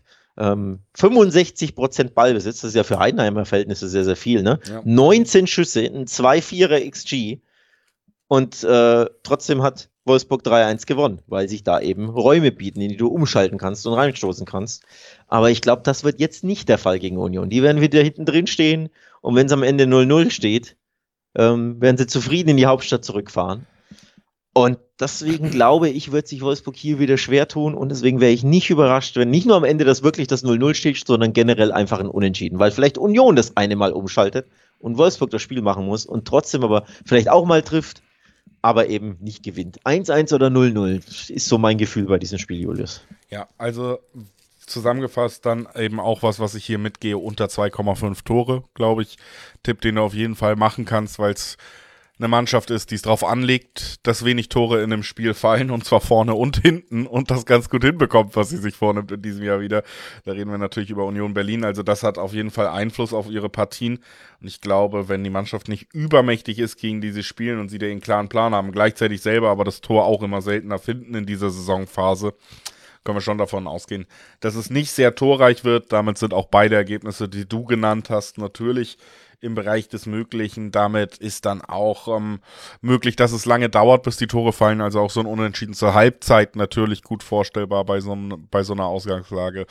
65% Ballbesitz, das ist ja für Heidenheimer Verhältnisse sehr, sehr viel, ne? Ja. 19 Schüsse, ein 2,4er XG und trotzdem hat Wolfsburg 3-1 gewonnen, weil sich da eben Räume bieten, in die du umschalten kannst und reinstoßen kannst. Aber ich glaube, das wird jetzt nicht der Fall gegen Union. Die werden wieder hinten drin stehen und wenn es am Ende 0-0 steht, werden sie zufrieden in die Hauptstadt zurückfahren. Und deswegen glaube ich, wird sich Wolfsburg hier wieder schwer tun und deswegen wäre ich nicht überrascht, wenn nicht nur am Ende das wirklich das 0-0 steht, sondern generell einfach ein Unentschieden, weil vielleicht Union das eine Mal umschaltet und Wolfsburg das Spiel machen muss und trotzdem aber vielleicht auch mal trifft, aber eben nicht gewinnt. 1-1 oder 0-0 ist so mein Gefühl bei diesem Spiel, Julius. Ja, also zusammengefasst dann eben auch was ich hier mitgehe, unter 2,5 Tore, glaube ich. Tipp, den du auf jeden Fall machen kannst, weil es eine Mannschaft ist, die es drauf anlegt, dass wenig Tore in einem Spiel fallen, und zwar vorne und hinten, und das ganz gut hinbekommt, was sie sich vornimmt in diesem Jahr wieder. Da reden wir natürlich über Union Berlin, also das hat auf jeden Fall Einfluss auf ihre Partien, und ich glaube, wenn die Mannschaft nicht übermächtig ist, gegen die sie spielen und sie da ihren klaren Plan haben, gleichzeitig selber aber das Tor auch immer seltener finden in dieser Saisonphase, können wir schon davon ausgehen, dass es nicht sehr torreich wird. Damit sind auch beide Ergebnisse, die du genannt hast, natürlich im Bereich des Möglichen. Damit ist dann auch möglich, dass es lange dauert, bis die Tore fallen. Also auch so ein Unentschieden zur Halbzeit natürlich gut vorstellbar bei so einer Ausgangslage.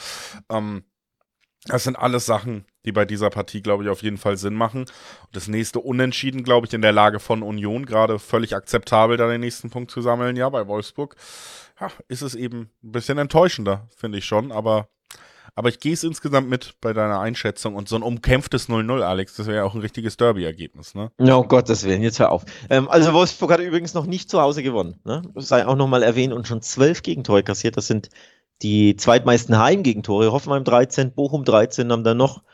Das sind alles Sachen, die bei dieser Partie, glaube ich, auf jeden Fall Sinn machen. Und das nächste Unentschieden, glaube ich, in der Lage von Union, gerade völlig akzeptabel, da den nächsten Punkt zu sammeln, ja, bei Wolfsburg, ja, ist es eben ein bisschen enttäuschender, finde ich schon, aber ich gehe es insgesamt mit bei deiner Einschätzung, und so ein umkämpftes 0-0, Alex, das wäre ja auch ein richtiges Derby-Ergebnis, ne? Ja, um Gottes Willen, jetzt hör auf. Also Wolfsburg hat übrigens noch nicht zu Hause gewonnen, ne? Das sei auch nochmal erwähnt, und schon 12 Gegentore kassiert, das sind die zweitmeisten Heimgegentore. Hoffenheim 13, Bochum 13, haben dann noch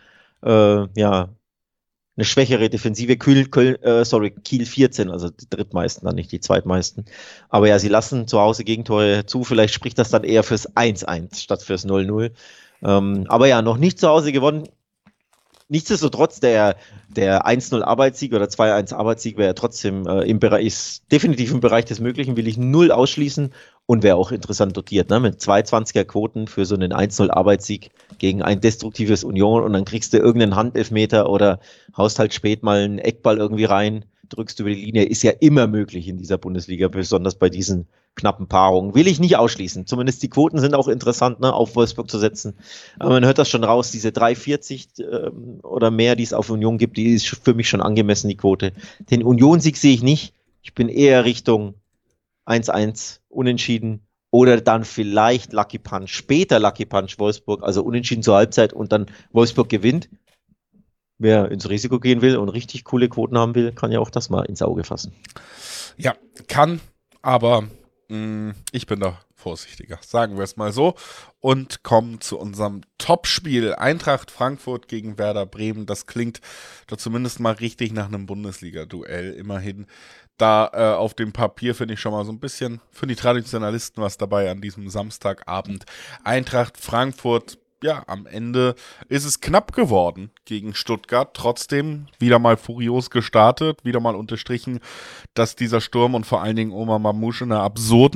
eine schwächere Defensive, Kiel 14, also die drittmeisten, dann nicht die zweitmeisten. Aber ja, sie lassen zu Hause Gegentore zu, vielleicht spricht das dann eher fürs 1-1 statt fürs 0-0. Aber ja, noch nicht zu Hause gewonnen. Nichtsdestotrotz, der 1-0 Arbeitssieg oder 2-1 Arbeitssieg wäre trotzdem ist definitiv im Bereich des Möglichen, will ich null ausschließen, und wäre auch interessant dotiert, ne? Mit 2,20er Quoten für so einen 1-0 Arbeitssieg gegen ein destruktives Union, und dann kriegst du irgendeinen Handelfmeter oder haust halt spät mal einen Eckball irgendwie rein, drückst über die Linie, ist ja immer möglich in dieser Bundesliga, besonders bei diesen knappen Paarungen. Will ich nicht ausschließen. Zumindest die Quoten sind auch interessant, ne, auf Wolfsburg zu setzen. Aber man hört das schon raus, diese 3,40 oder mehr, die es auf Union gibt, die ist für mich schon angemessen, die Quote. Den Union-Sieg sehe ich nicht. Ich bin eher Richtung 1-1, Unentschieden, oder dann vielleicht Lucky Punch, später Lucky Punch Wolfsburg, also Unentschieden zur Halbzeit und dann Wolfsburg gewinnt. Wer ins Risiko gehen will und richtig coole Quoten haben will, kann ja auch das mal ins Auge fassen. Ja, kann, aber ich bin da vorsichtiger, sagen wir es mal so, und kommen zu unserem Topspiel. Eintracht Frankfurt gegen Werder Bremen. Das klingt doch zumindest mal richtig nach einem Bundesliga-Duell, immerhin. Da auf dem Papier finde ich schon mal so ein bisschen für die Traditionalisten was dabei an diesem Samstagabend. Eintracht Frankfurt, ja, am Ende ist es knapp geworden gegen Stuttgart. Trotzdem wieder mal furios gestartet, wieder mal unterstrichen, dass dieser Sturm und vor allen Dingen Omar Mamouche in einer absurd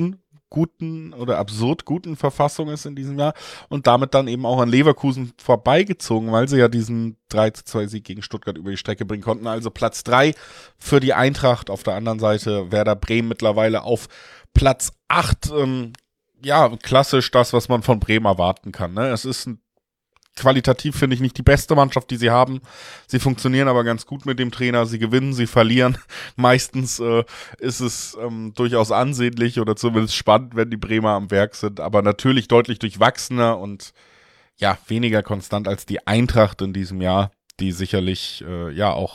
guten Verfassung ist in diesem Jahr, und damit dann eben auch an Leverkusen vorbeigezogen, weil sie ja diesen 3-2-Sieg gegen Stuttgart über die Strecke bringen konnten. Also Platz 3 für die Eintracht. Auf der anderen Seite Werder Bremen mittlerweile auf Platz 8. Ja, klassisch das, was man von Bremen erwarten kann, ne? Es ist qualitativ, finde ich, nicht die beste Mannschaft, die sie haben. Sie funktionieren aber ganz gut mit dem Trainer. Sie gewinnen, sie verlieren. Meistens ist es durchaus ansehnlich oder zumindest spannend, wenn die Bremer am Werk sind. Aber natürlich deutlich durchwachsener und ja, weniger konstant als die Eintracht in diesem Jahr, die sicherlich ja auch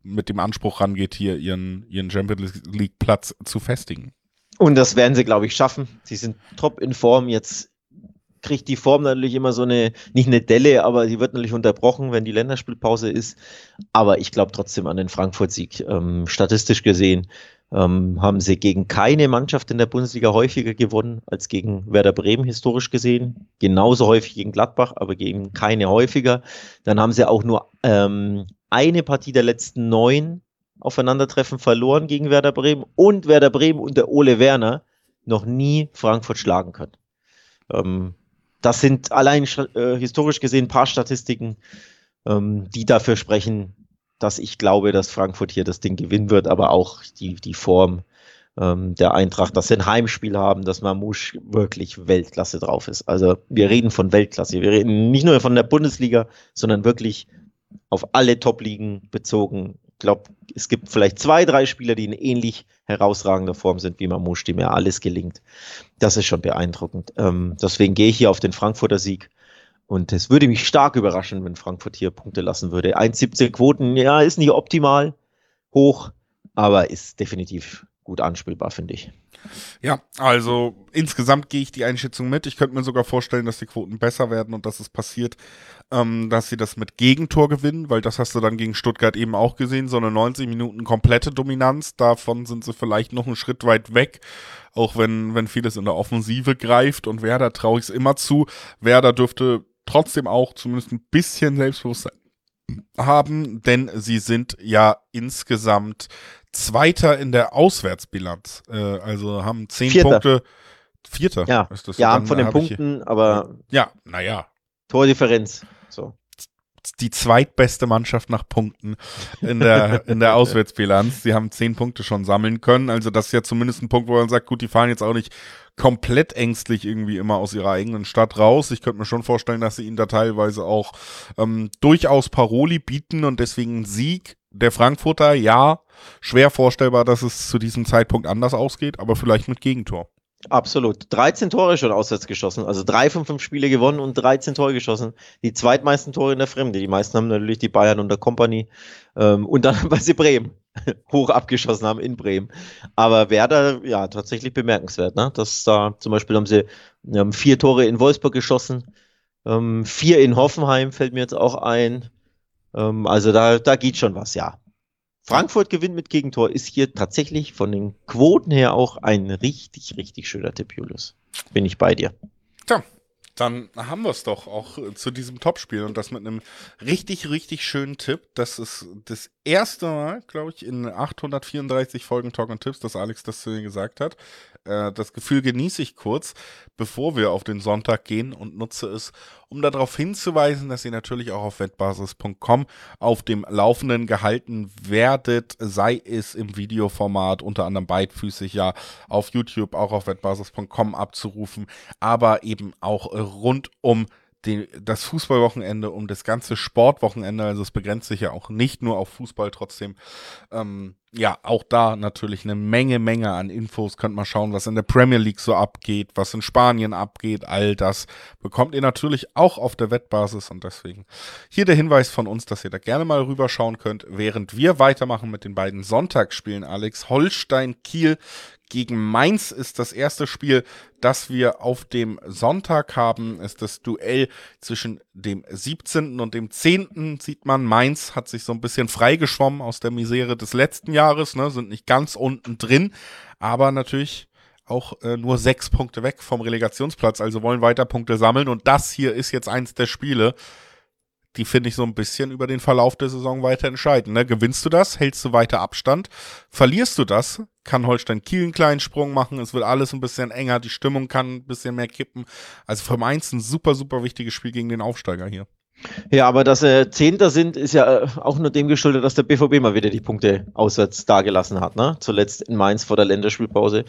mit dem Anspruch rangeht, hier ihren Champions League Platz zu festigen. Und das werden sie, glaube ich, schaffen. Sie sind top in Form. Jetzt kriegt die Form natürlich immer so nicht eine Delle, aber sie wird natürlich unterbrochen, wenn die Länderspielpause ist. Aber ich glaube trotzdem an den Frankfurt-Sieg. Statistisch gesehen haben sie gegen keine Mannschaft in der Bundesliga häufiger gewonnen als gegen Werder Bremen, historisch gesehen. Genauso häufig gegen Gladbach, aber gegen keine häufiger. Dann haben sie auch nur eine Partie der letzten 9 Aufeinandertreffen verloren gegen Werder Bremen, und Werder Bremen unter Ole Werner noch nie Frankfurt schlagen können. Das sind allein historisch gesehen ein paar Statistiken, die dafür sprechen, dass ich glaube, dass Frankfurt hier das Ding gewinnen wird, aber auch die Form der Eintracht, dass sie ein Heimspiel haben, dass Mamouche wirklich Weltklasse drauf ist. Also wir reden von Weltklasse. Wir reden nicht nur von der Bundesliga, sondern wirklich auf alle Top-Ligen bezogen. Ich glaube, es gibt vielleicht 2, 3 Spieler, die in ähnlich herausragender Form sind wie Mamouche, dem ja alles gelingt. Das ist schon beeindruckend. Deswegen gehe ich hier auf den Frankfurter Sieg. Und es würde mich stark überraschen, wenn Frankfurt hier Punkte lassen würde. 1,17 Quoten, ja, ist nicht optimal hoch, aber ist definitiv gut anspielbar, finde ich. Ja, also insgesamt gehe ich die Einschätzung mit. Ich könnte mir sogar vorstellen, dass die Quoten besser werden und dass es passiert, dass sie das mit Gegentor gewinnen, weil das hast du dann gegen Stuttgart eben auch gesehen, so eine 90 Minuten komplette Dominanz, davon sind sie vielleicht noch einen Schritt weit weg, auch wenn vieles in der Offensive greift, und Werder traue ich es immer zu. Werder dürfte trotzdem auch zumindest ein bisschen Selbstbewusstsein haben, denn sie sind ja insgesamt Zweiter in der Auswärtsbilanz, also haben 10 Vierter. Punkte. Vierter? Ja, ist das ja, dann, von den Punkten, aber ja, naja. Tordifferenz. So. Die zweitbeste Mannschaft nach Punkten in der Auswärtsbilanz. Sie haben 10 Punkte schon sammeln können. Also das ist ja zumindest ein Punkt, wo man sagt, gut, die fahren jetzt auch nicht komplett ängstlich irgendwie immer aus ihrer eigenen Stadt raus. Ich könnte mir schon vorstellen, dass sie ihnen da teilweise auch durchaus Paroli bieten, und deswegen ein Sieg der Frankfurter, ja, schwer vorstellbar, dass es zu diesem Zeitpunkt anders ausgeht, aber vielleicht mit Gegentor. Absolut. 13 Tore schon auswärts geschossen. Also 3 von 5 Spiele gewonnen und 13 Tore geschossen. Die zweitmeisten Tore in der Fremde. Die meisten haben natürlich die Bayern und der Company. Und dann, weil sie Bremen hoch abgeschossen haben in Bremen. Aber Werder, ja, tatsächlich bemerkenswert. Ne? Das da zum Beispiel haben sie 4 Tore in Wolfsburg geschossen. 4 in Hoffenheim fällt mir jetzt auch ein. Also da geht schon was, ja. Frankfurt gewinnt mit Gegentor, ist hier tatsächlich von den Quoten her auch ein richtig, richtig schöner Tipp, Julius. Bin ich bei dir. Tja, dann haben wir es doch auch zu diesem Topspiel, und das mit einem richtig, richtig schönen Tipp. Das ist das erste Mal, glaube ich, in 834 Folgen Talk und Tipps, dass Alex das zu mir gesagt hat. Das Gefühl genieße ich kurz, bevor wir auf den Sonntag gehen, und nutze es, um darauf hinzuweisen, dass ihr natürlich auch auf wettbasis.com auf dem Laufenden gehalten werdet, sei es im Videoformat, unter anderem beidfüßig, ja, auf YouTube, auch auf wettbasis.com abzurufen, aber eben auch rund um das Fußballwochenende, um das ganze Sportwochenende. Also es begrenzt sich ja auch nicht nur auf Fußball, trotzdem ja, auch da natürlich eine Menge an Infos. Könnt mal schauen, was in der Premier League so abgeht, was in Spanien abgeht. All das bekommt ihr natürlich auch auf der Wettbasis, und deswegen hier der Hinweis von uns, dass ihr da gerne mal rüberschauen könnt, während wir weitermachen mit den beiden Sonntagsspielen, Alex. Holstein-Kiel gegen Mainz ist das erste Spiel, das wir auf dem Sonntag haben. Ist das Duell zwischen dem 17. und dem 10. Sieht man, Mainz hat sich so ein bisschen freigeschwommen aus der Misere des letzten Jahres, ne, sind nicht ganz unten drin, aber natürlich auch nur 6 Punkte weg vom Relegationsplatz, also wollen weiter Punkte sammeln, und das hier ist jetzt eins der Spiele, die, finde ich, so ein bisschen über den Verlauf der Saison weiter entscheiden. Ne? Gewinnst du das, hältst du weiter Abstand, verlierst du das, kann Holstein Kiel einen kleinen Sprung machen, es wird alles ein bisschen enger, die Stimmung kann ein bisschen mehr kippen. Also für Mainz ein super, super wichtiges Spiel gegen den Aufsteiger hier. Ja, aber dass sie Zehnter sind, ist ja auch nur dem geschuldet, dass der BVB mal wieder die Punkte auswärts dagelassen hat. Ne? Zuletzt in Mainz vor der Länderspielpause.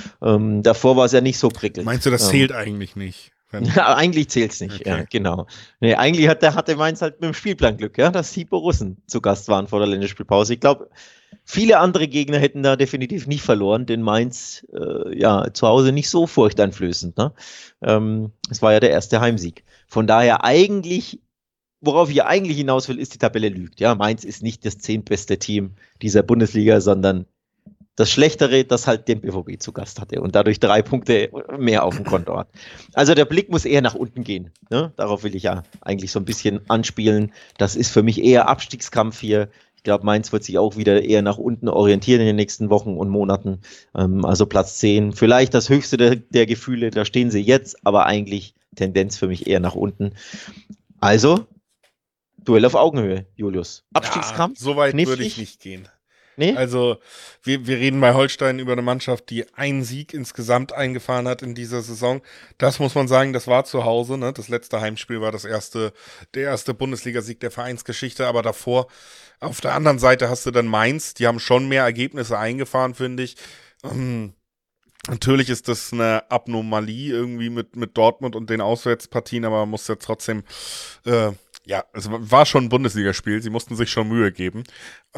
Davor war es ja nicht so prickelnd. Meinst du, das zählt eigentlich nicht? Ja, eigentlich zählt es nicht, okay. Ja, genau. Nee, eigentlich hatte Mainz halt mit dem Spielplan Glück, ja, dass die Borussen zu Gast waren vor der Länderspielpause. Ich glaube, viele andere Gegner hätten da definitiv nicht verloren, denn Mainz ja zu Hause nicht so furchteinflößend. Ne? Es war ja der erste Heimsieg. Von daher eigentlich worauf ich eigentlich hinaus will, ist, die Tabelle lügt. Ja, Mainz ist nicht das 10. beste Team dieser Bundesliga, sondern das Schlechtere, das halt den BVB zu Gast hatte und dadurch 3 Punkte mehr auf dem Konto hat. Also der Blick muss eher nach unten gehen. Ne? Darauf will ich ja eigentlich so ein bisschen anspielen. Das ist für mich eher Abstiegskampf hier. Ich glaube, Mainz wird sich auch wieder eher nach unten orientieren in den nächsten Wochen und Monaten. Also Platz 10, vielleicht das höchste der Gefühle, da stehen sie jetzt, aber eigentlich Tendenz für mich eher nach unten. Also, Duell auf Augenhöhe, Julius. Abstiegskampf? Ja, so weit würde ich nicht gehen. Nee? Also, wir reden bei Holstein über eine Mannschaft, die einen Sieg insgesamt eingefahren hat in dieser Saison. Das muss man sagen, das war zu Hause. Ne? Das letzte Heimspiel war der erste Bundesligasieg der Vereinsgeschichte. Aber davor, auf der anderen Seite hast du dann Mainz. Die haben schon mehr Ergebnisse eingefahren, finde ich. Natürlich ist das eine Abnormalie irgendwie mit Dortmund und den Auswärtspartien, aber man muss ja trotzdem, es war schon ein Bundesligaspiel, sie mussten sich schon Mühe geben.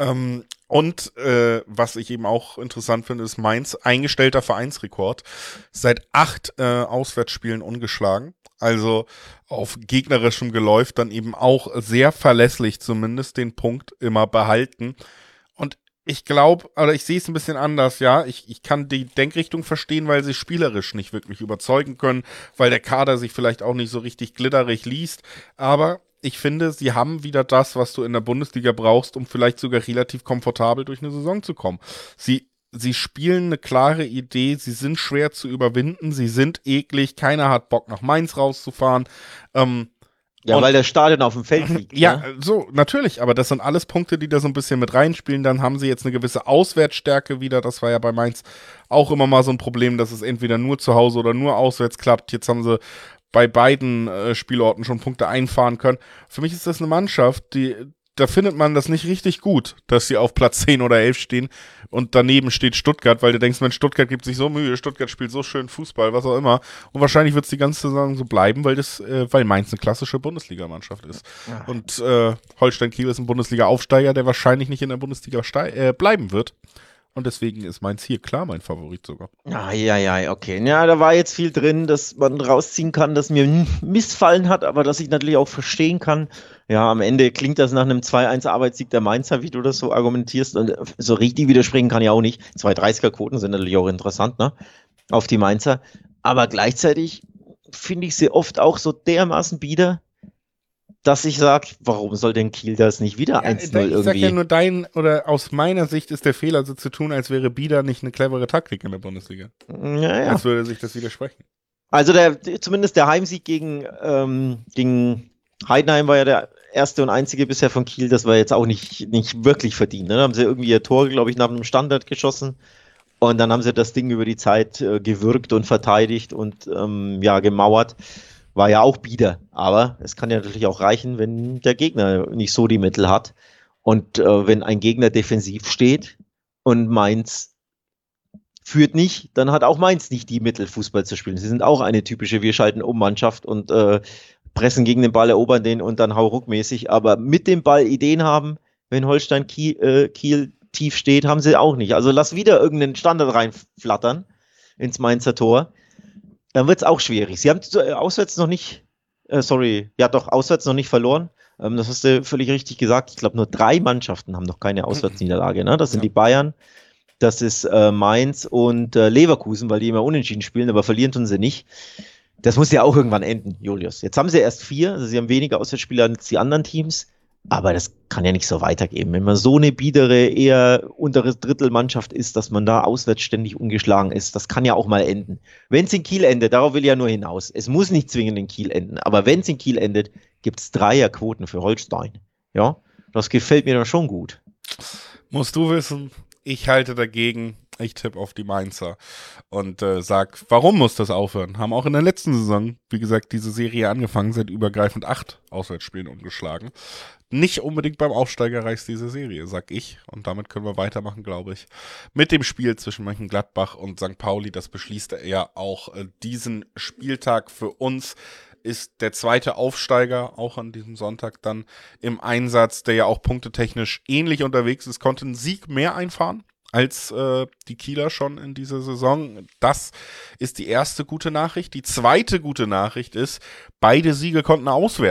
Was ich eben auch interessant finde, ist Mainz eingestellter Vereinsrekord. Seit 8 Auswärtsspielen ungeschlagen. Also auf gegnerischem Geläuf dann eben auch sehr verlässlich zumindest den Punkt immer behalten. Und ich glaube, oder ich sehe es ein bisschen anders, ja. Ich kann die Denkrichtung verstehen, weil sie spielerisch nicht wirklich überzeugen können, weil der Kader sich vielleicht auch nicht so richtig glitterig liest. Aber ich finde, sie haben wieder das, was du in der Bundesliga brauchst, um vielleicht sogar relativ komfortabel durch eine Saison zu kommen. Sie spielen eine klare Idee, sie sind schwer zu überwinden, sie sind eklig, keiner hat Bock nach Mainz rauszufahren. Weil der Stadion auf dem Feld liegt. Ja, so, natürlich, aber das sind alles Punkte, die da so ein bisschen mit reinspielen. Dann haben sie jetzt eine gewisse Auswärtsstärke wieder. Das war ja bei Mainz auch immer mal so ein Problem, dass es entweder nur zu Hause oder nur auswärts klappt. Jetzt haben sie bei beiden Spielorten schon Punkte einfahren können. Für mich ist das eine Mannschaft, da findet man das nicht richtig gut, dass sie auf Platz 10 oder 11 stehen und daneben steht Stuttgart, weil du denkst, Mensch, Stuttgart gibt sich so Mühe, Stuttgart spielt so schön Fußball, was auch immer. Und wahrscheinlich wird es die ganze Saison so bleiben, weil Mainz eine klassische Bundesligamannschaft ist. Ja. Und Holstein Kiel ist ein Bundesliga-Aufsteiger, der wahrscheinlich nicht in der Bundesliga bleiben wird. Und deswegen ist Mainz hier klar mein Favorit sogar. Ja, okay. Ja, da war jetzt viel drin, dass man rausziehen kann, das mir missfallen hat, aber dass ich natürlich auch verstehen kann. Ja, am Ende klingt das nach einem 2-1 Arbeitssieg der Mainzer, wie du das so argumentierst. Und so richtig widersprechen kann ich auch nicht. 2,30er-Quoten sind natürlich auch interessant, ne? Auf die Mainzer. Aber gleichzeitig finde ich sie oft auch so dermaßen bieder, dass ich sage, warum soll denn Kiel das nicht wieder 1-0 irgendwie? Ich sag ja nur aus meiner Sicht ist der Fehler so zu tun, als wäre Bieder nicht eine clevere Taktik in der Bundesliga. Ja. Als würde sich das widersprechen. Also zumindest der Heimsieg gegen Heidenheim war ja der erste und einzige bisher von Kiel, das war jetzt auch nicht wirklich verdient. Ne? Da haben sie irgendwie ihr Tor, glaube ich, nach einem Standard geschossen und dann haben sie das Ding über die Zeit gewürgt und verteidigt und gemauert. War ja auch bieder, aber es kann ja natürlich auch reichen, wenn der Gegner nicht so die Mittel hat und wenn ein Gegner defensiv steht und Mainz führt nicht, dann hat auch Mainz nicht die Mittel, Fußball zu spielen. Sie sind auch eine typische Wir-schalten-um-Mannschaft und pressen gegen den Ball, erobern den und dann hauruckmäßig, aber mit dem Ball Ideen haben, wenn Holstein Kiel tief steht, haben sie auch nicht. Also lass wieder irgendeinen Standard reinflattern ins Mainzer Tor. Dann wird es auch schwierig. Sie haben auswärts noch nicht verloren. Das hast du völlig richtig gesagt. Ich glaube, nur 3 Mannschaften haben noch keine Auswärtsniederlage. Ne? Das sind die Bayern, das ist Mainz und Leverkusen, weil die immer unentschieden spielen, aber verlieren tun sie nicht. Das muss ja auch irgendwann enden, Julius. Jetzt haben sie erst 4, also sie haben weniger Auswärtsspieler als die anderen Teams. Aber das kann ja nicht so weitergehen. Wenn man so eine biedere, eher unteres Drittelmannschaft ist, dass man da auswärts ständig ungeschlagen ist, das kann ja auch mal enden. Wenn es in Kiel endet, darauf will ich ja nur hinaus. Es muss nicht zwingend in Kiel enden, aber wenn es in Kiel endet, gibt es 3er-Quoten für Holstein. Ja, das gefällt mir dann schon gut. Musst du wissen, ich halte dagegen. Ich tippe auf die Mainzer und sag, warum muss das aufhören? Haben auch in der letzten Saison, wie gesagt, diese Serie angefangen, seit übergreifend 8 Auswärtsspielen ungeschlagen. Nicht unbedingt beim Aufsteiger reicht diese Serie, sag ich. Und damit können wir weitermachen, glaube ich. Mit dem Spiel zwischen Mönchengladbach und St. Pauli, das beschließt ja auch diesen Spieltag für uns. Ist der zweite Aufsteiger auch an diesem Sonntag dann im Einsatz, der ja auch punktetechnisch ähnlich unterwegs ist, konnte einen Sieg mehr einfahren als die Kieler schon in dieser Saison. Das ist die erste gute Nachricht. Die zweite gute Nachricht ist, beide Siege konnten auswärts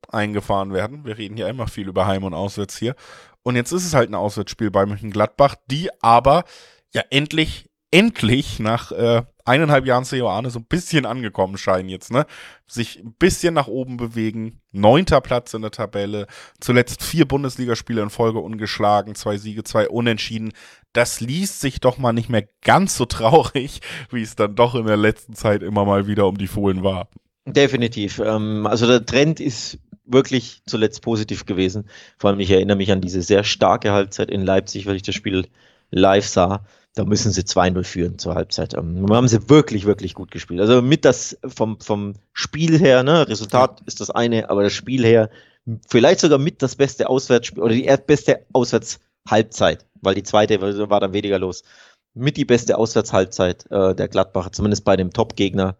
eingefahren werden. Wir reden ja immer viel über Heim- und Auswärts hier. Und jetzt ist es halt ein Auswärtsspiel bei Mönchengladbach, die aber ja endlich nach 1,5 Jahren Seoane so ein bisschen angekommen scheinen jetzt, ne? Sich ein bisschen nach oben bewegen. 9. Platz in der Tabelle. Zuletzt 4 Bundesligaspiele in Folge ungeschlagen. 2 Siege, 2 Unentschieden. Das liest sich doch mal nicht mehr ganz so traurig, wie es dann doch in der letzten Zeit immer mal wieder um die Fohlen war. Definitiv. Also der Trend ist wirklich zuletzt positiv gewesen. Vor allem, ich erinnere mich an diese sehr starke Halbzeit in Leipzig, weil ich das Spiel live sah. Da müssen sie 2-0 führen zur Halbzeit. Da haben sie wirklich, wirklich gut gespielt. Also mit das vom Spiel her, ne, Resultat ist das eine, aber das Spiel her, vielleicht sogar mit das beste Auswärtsspiel oder die beste Auswärtshalbzeit, weil die zweite war dann weniger los. Mit die beste Auswärtshalbzeit der Gladbacher, zumindest bei dem Top-Gegner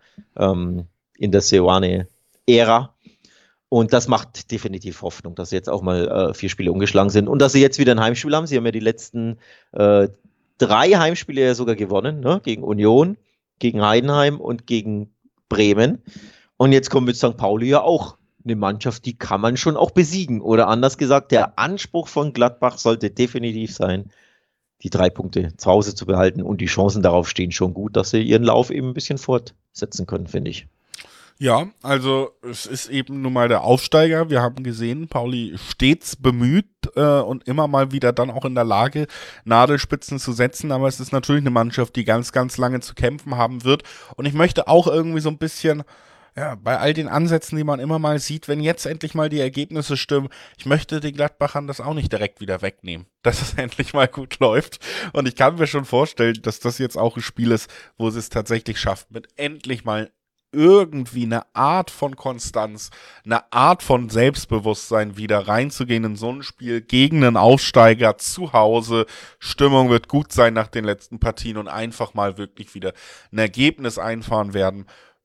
in der Seoane-Ära. Und das macht definitiv Hoffnung, dass sie jetzt auch mal 4 Spiele umgeschlagen sind und dass sie jetzt wieder ein Heimspiel haben. Sie haben ja die letzten 3 Heimspiele ja sogar gewonnen, ne? Gegen Union, gegen Heidenheim und gegen Bremen. Und jetzt kommt mit St. Pauli ja auch eine Mannschaft, die kann man schon auch besiegen. Oder anders gesagt, der Anspruch von Gladbach sollte definitiv sein, die 3 Punkte zu Hause zu behalten. Und die Chancen darauf stehen schon gut, dass sie ihren Lauf eben ein bisschen fortsetzen können, finde ich. Ja, also es ist eben nun mal der Aufsteiger. Wir haben gesehen, Pauli stets bemüht und immer mal wieder dann auch in der Lage, Nadelspitzen zu setzen. Aber es ist natürlich eine Mannschaft, die ganz, ganz lange zu kämpfen haben wird. Und ich möchte auch irgendwie so ein bisschen, ja, bei all den Ansätzen, die man immer mal sieht, wenn jetzt endlich mal die Ergebnisse stimmen, ich möchte den Gladbachern das auch nicht direkt wieder wegnehmen, dass es endlich mal gut läuft. Und ich kann mir schon vorstellen, dass das jetzt auch ein Spiel ist, wo sie es tatsächlich schafft, mit endlich mal irgendwie eine Art von Konstanz, eine Art von Selbstbewusstsein wieder reinzugehen in so ein Spiel gegen einen Aufsteiger zu Hause. Stimmung wird gut sein nach den letzten Partien und einfach mal wirklich wieder ein Ergebnis einfahren werden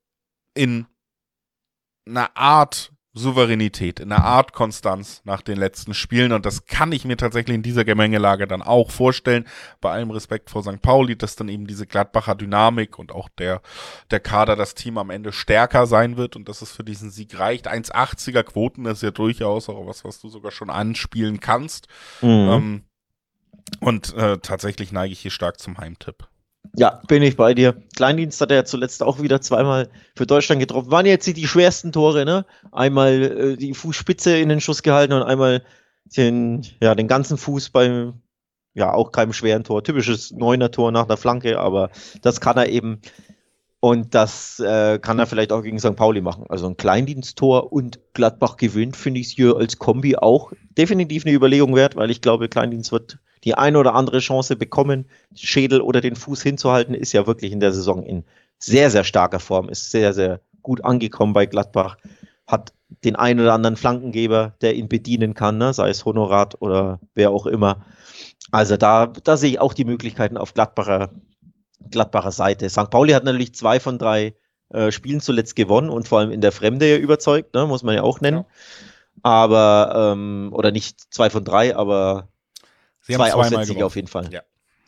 in einer Art Souveränität, in einer Art Konstanz nach den letzten Spielen, und das kann ich mir tatsächlich in dieser Gemengelage dann auch vorstellen, bei allem Respekt vor St. Pauli, dass dann eben diese Gladbacher Dynamik und auch der Kader, das Team am Ende stärker sein wird und dass es für diesen Sieg reicht. 1,80er Quoten ist ja durchaus auch was du sogar schon anspielen kannst. Und tatsächlich neige ich hier stark zum Heimtipp. Ja, bin ich bei dir. Kleindienst hat er ja zuletzt auch wieder 2-mal für Deutschland getroffen. Waren jetzt die schwersten Tore, ne? Einmal die Fußspitze in den Schuss gehalten und einmal den ganzen Fuß beim, ja, auch keinem schweren Tor. Typisches 9er-Tor nach der Flanke, aber das kann er eben. Und das kann er vielleicht auch gegen St. Pauli machen. Also ein Kleindiensttor und Gladbach gewinnt, finde ich es hier als Kombi auch definitiv eine Überlegung wert, weil ich glaube, Kleindienst wird die eine oder andere Chance bekommen, Schädel oder den Fuß hinzuhalten, ist ja wirklich in der Saison in sehr, sehr starker Form, ist sehr, sehr gut angekommen bei Gladbach, hat den einen oder anderen Flankengeber, der ihn bedienen kann, ne? Sei es Honorat oder wer auch immer. Also da sehe ich auch die Möglichkeiten auf Gladbacher Seite. St. Pauli hat natürlich 2 von 3 Spielen zuletzt gewonnen und vor allem in der Fremde ja überzeugt, ne? Muss man ja auch nennen. Ja. Aber, oder nicht 2 von 3, aber 2 Auswärtssiege auf jeden Fall. Ja.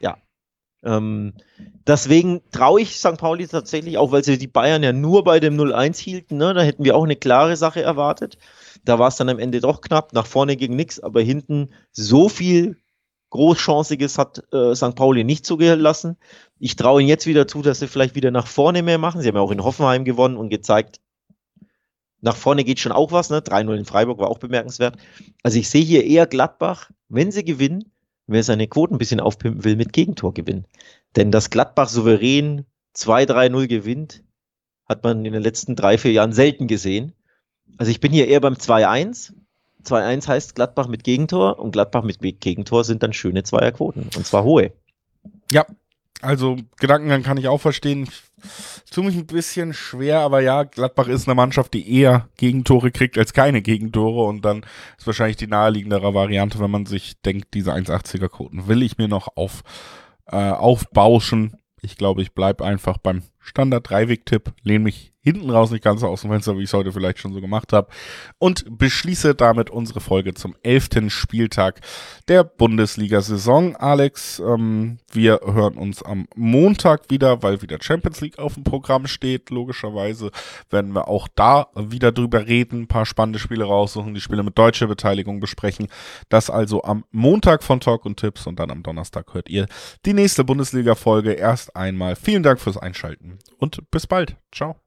Deswegen traue ich St. Pauli tatsächlich auch, weil sie die Bayern ja nur bei dem 0-1 hielten. Ne? Da hätten wir auch eine klare Sache erwartet. Da war es dann am Ende doch knapp. Nach vorne ging nichts, aber hinten so viel Großchanciges hat St. Pauli nicht zugelassen. Ich traue ihnen jetzt wieder zu, dass sie vielleicht wieder nach vorne mehr machen. Sie haben ja auch in Hoffenheim gewonnen und gezeigt, nach vorne geht schon auch was. Ne? 3-0 in Freiburg war auch bemerkenswert. Also ich sehe hier eher Gladbach, wenn sie gewinnen, wer seine Quoten ein bisschen aufpimpen will, mit Gegentor gewinnen. Denn dass Gladbach souverän 2-3-0 gewinnt, hat man in den letzten 3-4 Jahren selten gesehen. Also ich bin hier eher beim 2-1. 2-1 heißt Gladbach mit Gegentor und Gladbach mit Gegentor sind dann schöne Zweierquoten und zwar hohe. Ja, also Gedankengang kann ich auch verstehen. Ich tue mich ein bisschen schwer, aber ja, Gladbach ist eine Mannschaft, die eher Gegentore kriegt als keine Gegentore und dann ist wahrscheinlich die naheliegendere Variante, wenn man sich denkt, diese 1,80er Quoten will ich mir noch aufbauschen. Ich glaube, ich bleibe einfach beim Standard-Dreiweg-Tipp, lehne mich hinten raus nicht ganz aus dem Fenster, wie ich es heute vielleicht schon so gemacht habe, und beschließe damit unsere Folge zum 11. Spieltag der Bundesliga-Saison. Alex, wir hören uns am Montag wieder, weil wieder Champions League auf dem Programm steht. Logischerweise werden wir auch da wieder drüber reden, ein paar spannende Spiele raussuchen, die Spiele mit deutscher Beteiligung besprechen. Das also am Montag von Talk und Tipps, und dann am Donnerstag hört ihr die nächste Bundesliga-Folge. Erst einmal vielen Dank fürs Einschalten und bis bald. Ciao.